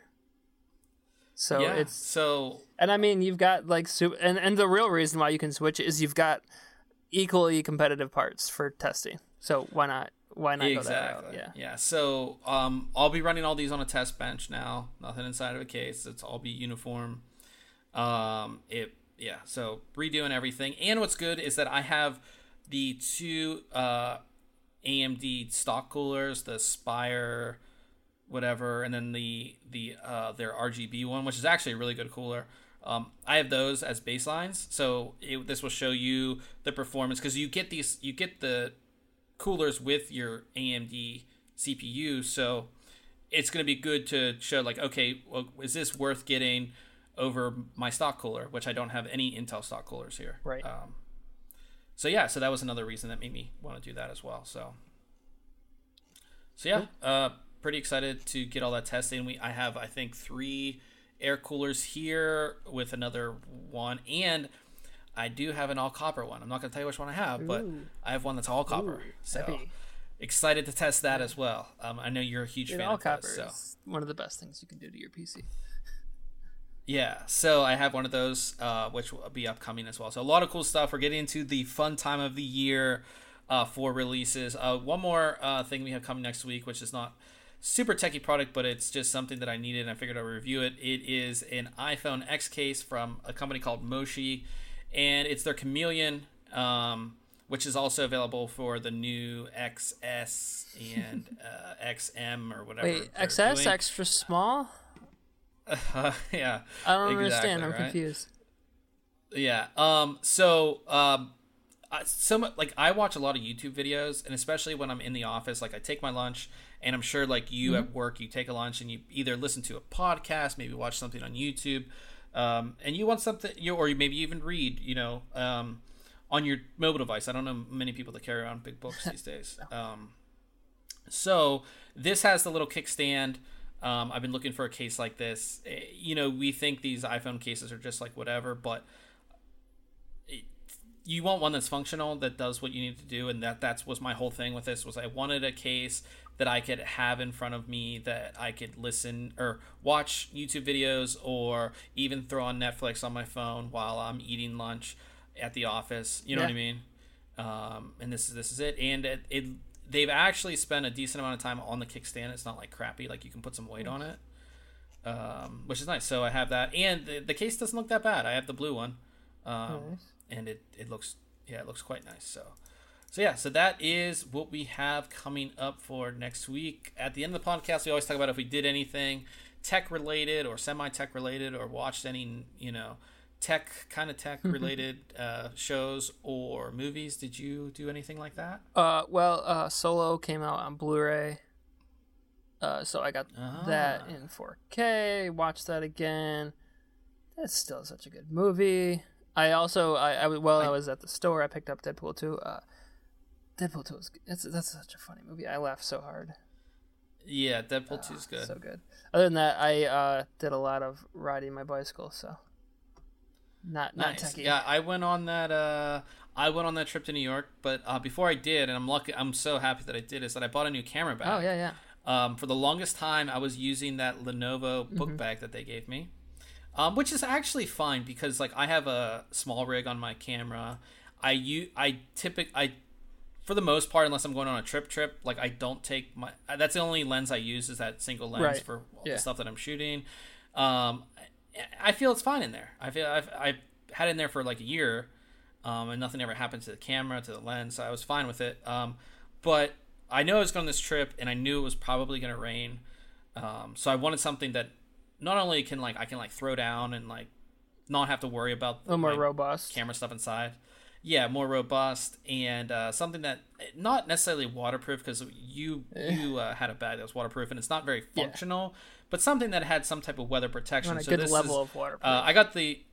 So yeah, it's so and I mean you've got like and and the real reason why you can switch is you've got equally competitive parts for testing. So why not why not exactly. go that route? Yeah. Yeah. So um I'll be running all these on a test bench now. Nothing inside of a case. It's all be uniform. Um it yeah, so redoing everything. And what's good is that I have the two uh A M D stock coolers, the Spire whatever, and then the the uh their R G B one, which is actually a really good cooler. Um, I have those as baselines, so it, this will show you the performance because you get these, you get the coolers with your A M D C P U, so it's going to be good to show like, okay, well, is this worth getting over my stock cooler, which I don't have any Intel stock coolers here. Right. Um, so yeah, so that was another reason that made me want to do that as well. So, so yeah, uh, pretty excited to get all that testing. We I have I think three air coolers here with another one, and I do have an all copper one. I'm not going to tell you which one I have, Ooh. but I have one that's all copper. Ooh, so heavy. Excited to test that as well. Um, I know you're a huge Dude, fan all of copper those, so. is one of the best things you can do to your P C. Yeah, so I have one of those, uh, which will be upcoming as well. So a lot of cool stuff. We're getting into the fun time of the year uh, for releases. Uh, one more uh, thing we have coming next week, which is not super techie product, but it's just something that I needed and I figured I'd review it. It is an iPhone X case from a company called Moshi, and it's their Chameleon, um, which is also available for the new X S and uh, X M or whatever. Wait, X S doing. Extra small? Uh, yeah. I don't exactly, understand. I'm right? confused. Yeah. Um. So, um, I, some like I watch a lot of YouTube videos, and especially when I'm in the office, like I take my lunch, and I'm sure like you mm-hmm. at work, you take a lunch and you either listen to a podcast, maybe watch something on YouTube, um, and you want something, you or you maybe even read, you know, um, on your mobile device. I don't know many people that carry around big books these days. Um, so this has the little kickstand. Um, I've been looking for a case like this. You know, we think these iPhone cases are just like whatever, but it, you want one that's functional, that does what you need to do, and that that's was my whole thing with this. Was I wanted a case that I could have in front of me that I could listen or watch YouTube videos or even throw on Netflix on my phone while I'm eating lunch at the office. You know yeah. what I mean? Um, and this is this is it, and it. it They've actually spent a decent amount of time on the kickstand. It's not like crappy, like you can put some weight on it, um, which is nice. So I have that, and the, the case doesn't look that bad. I have the blue one, um, nice. and it, it looks yeah it looks quite nice. So so yeah, so that is what we have coming up for next week. At the end of the podcast, we always talk about if we did anything tech related or semi tech related or watched any you know tech kind of tech related uh, shows or movies? Did you do anything like that? Uh, well, uh, Solo came out on Blu-ray, uh, so I got Ah. that in four K. Watched that again. That's still such a good movie. I also, I, I while I, I was at the store, I picked up Deadpool two. Uh, Deadpool two is that's that's such a funny movie. I laughed so hard. Yeah, Deadpool two is good. So good. Other than that, I uh, did a lot of riding my bicycle, so not not Nice. techie. Yeah, I went on that. Uh, I went on that trip to New York, but uh, before I did, and I'm lucky, I'm so happy that I did, is that I bought a new camera bag. Oh yeah, yeah. Um, for the longest time, I was using that Lenovo book Mm-hmm. bag that they gave me, um, which is actually fine because like I have a small rig on my camera. I use I typic I for the most part, unless I'm going on a trip trip, like I don't take my. That's the only lens I use is that single lens Right. for all Yeah. the stuff that I'm shooting. Um, I feel it's fine in there. I feel I've I've had it in there for like a year, um, and nothing ever happened to the camera, to the lens. So I was fine with it. Um, but I know I was going on this trip, and I knew it was probably going to rain. Um, so I wanted something that not only can like I can like throw down and like not have to worry about A little more my robust. camera stuff inside. Yeah, more robust and uh, something that not necessarily waterproof because you you uh, had a bag that was waterproof and it's not very Yeah. functional, but something that had some type of weather protection. On a so good this level is, of waterproof. Uh, I got the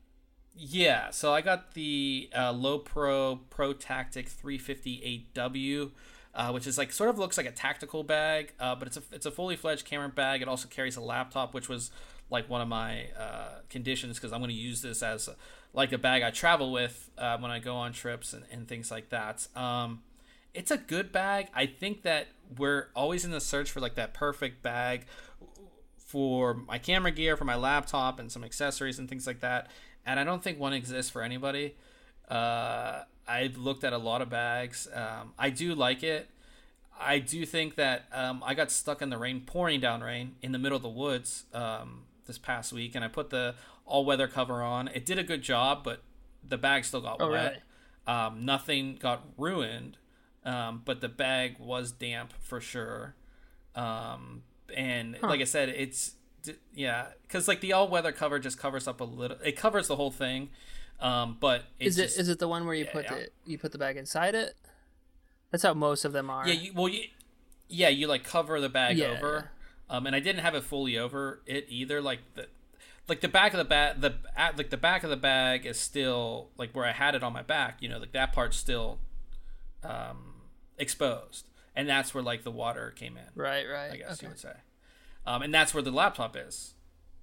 yeah, so I got the uh, Low Pro Pro Tactic three fifty eight W. Uh, which is like sort of looks like a tactical bag, uh, but it's a it's a fully fledged camera bag. It also carries a laptop, which was like one of my uh, conditions because I'm going to use this as a, like a bag I travel with uh, when I go on trips and, and things like that. Um, it's a good bag. I think that we're always in the search for like that perfect bag for my camera gear, for my laptop, and some accessories and things like that. And I don't think one exists for anybody. Uh, I've looked at a lot of bags. Um, I do like it. I do think that um, I got stuck in the rain, pouring down rain, in the middle of the woods um, this past week, and I put the all-weather cover on. It did a good job, but the bag still got Oh, wet. Um, nothing got ruined, um, but the bag was damp for sure. Um, and Huh. like I said, it's d- yeah, because like the all-weather cover just covers up a little. It covers the whole thing. Um, but it's Is it just, is it the one where you yeah, put yeah. the you put the bag inside it? That's how most of them are. yeah, you, well, you, yeah, you like cover the bag Yeah, over, um, and I didn't have it fully over it either. Like the, like the back of the bag, the at, like the back of the bag is still like where I had it on my back. You know, like that part's still, um, exposed, and that's where like the water came in. Right, right. I guess okay. you would say, um, and that's where the laptop is.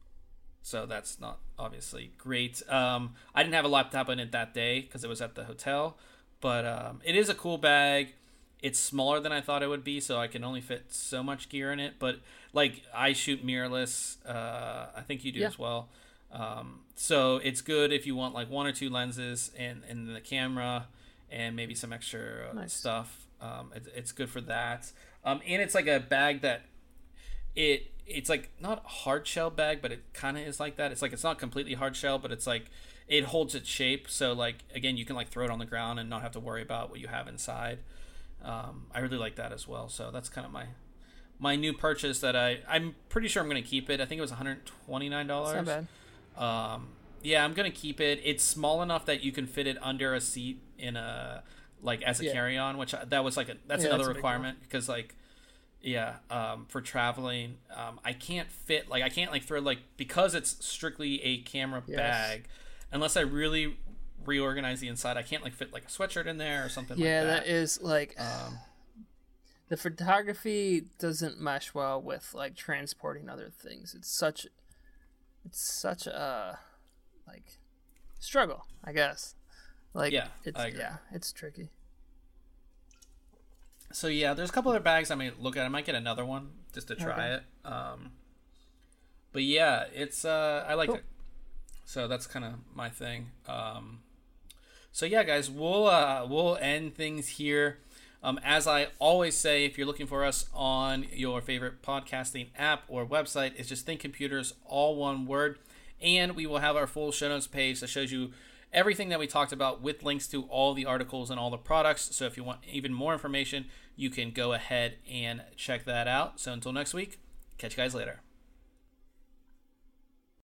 So that's not obviously great. Um, I didn't have a laptop in it that day because it was at the hotel, but um, it is a cool bag. It's smaller than I thought it would be, so I can only fit so much gear in it. But like I shoot mirrorless, uh, I think you do Yeah. as well. Um, so it's good if you want like one or two lenses and and the camera and maybe some extra uh, Nice. stuff. Um, it, it's good for that. Um, and it's like a bag that it it's like not a hard shell bag, but it kind of is like that. It's like it's not completely hard shell, but it's like it holds its shape. So like again, you can like throw it on the ground and not have to worry about what you have inside. Um, I really like that as well. So that's kind of my my new purchase that I I'm pretty sure I'm going to keep it. I think it was one hundred twenty-nine dollars. It's not bad. Um, yeah, I'm gonna keep it. It's small enough that you can fit it under a seat in a like as a Yeah. carry-on, which I, that was like a that's Yeah, another that's a big requirement because like yeah, um, for traveling, um, I can't fit like I can't like throw like because it's strictly a camera Yes. bag. Unless I really reorganize the inside, I can't like fit like a sweatshirt in there or something Yeah, like that. that is like Um, the photography doesn't mesh well with like transporting other things. It's such it's such a like struggle, I guess. Like Yeah, it's I agree. yeah, it's tricky. So yeah, there's a couple other bags I may look at. I might get another one just to try Okay. it. Um, but yeah, it's uh, I like Cool. it. So that's kind of my thing. Um, so yeah, guys, we'll uh, we'll end things here. Um, as I always say, if you're looking for us on your favorite podcasting app or website, it's just Think Computers, all one word. And we will have our full show notes page that shows you everything that we talked about with links to all the articles and all the products. So if you want even more information, you can go ahead and check that out. So until next week, catch you guys later.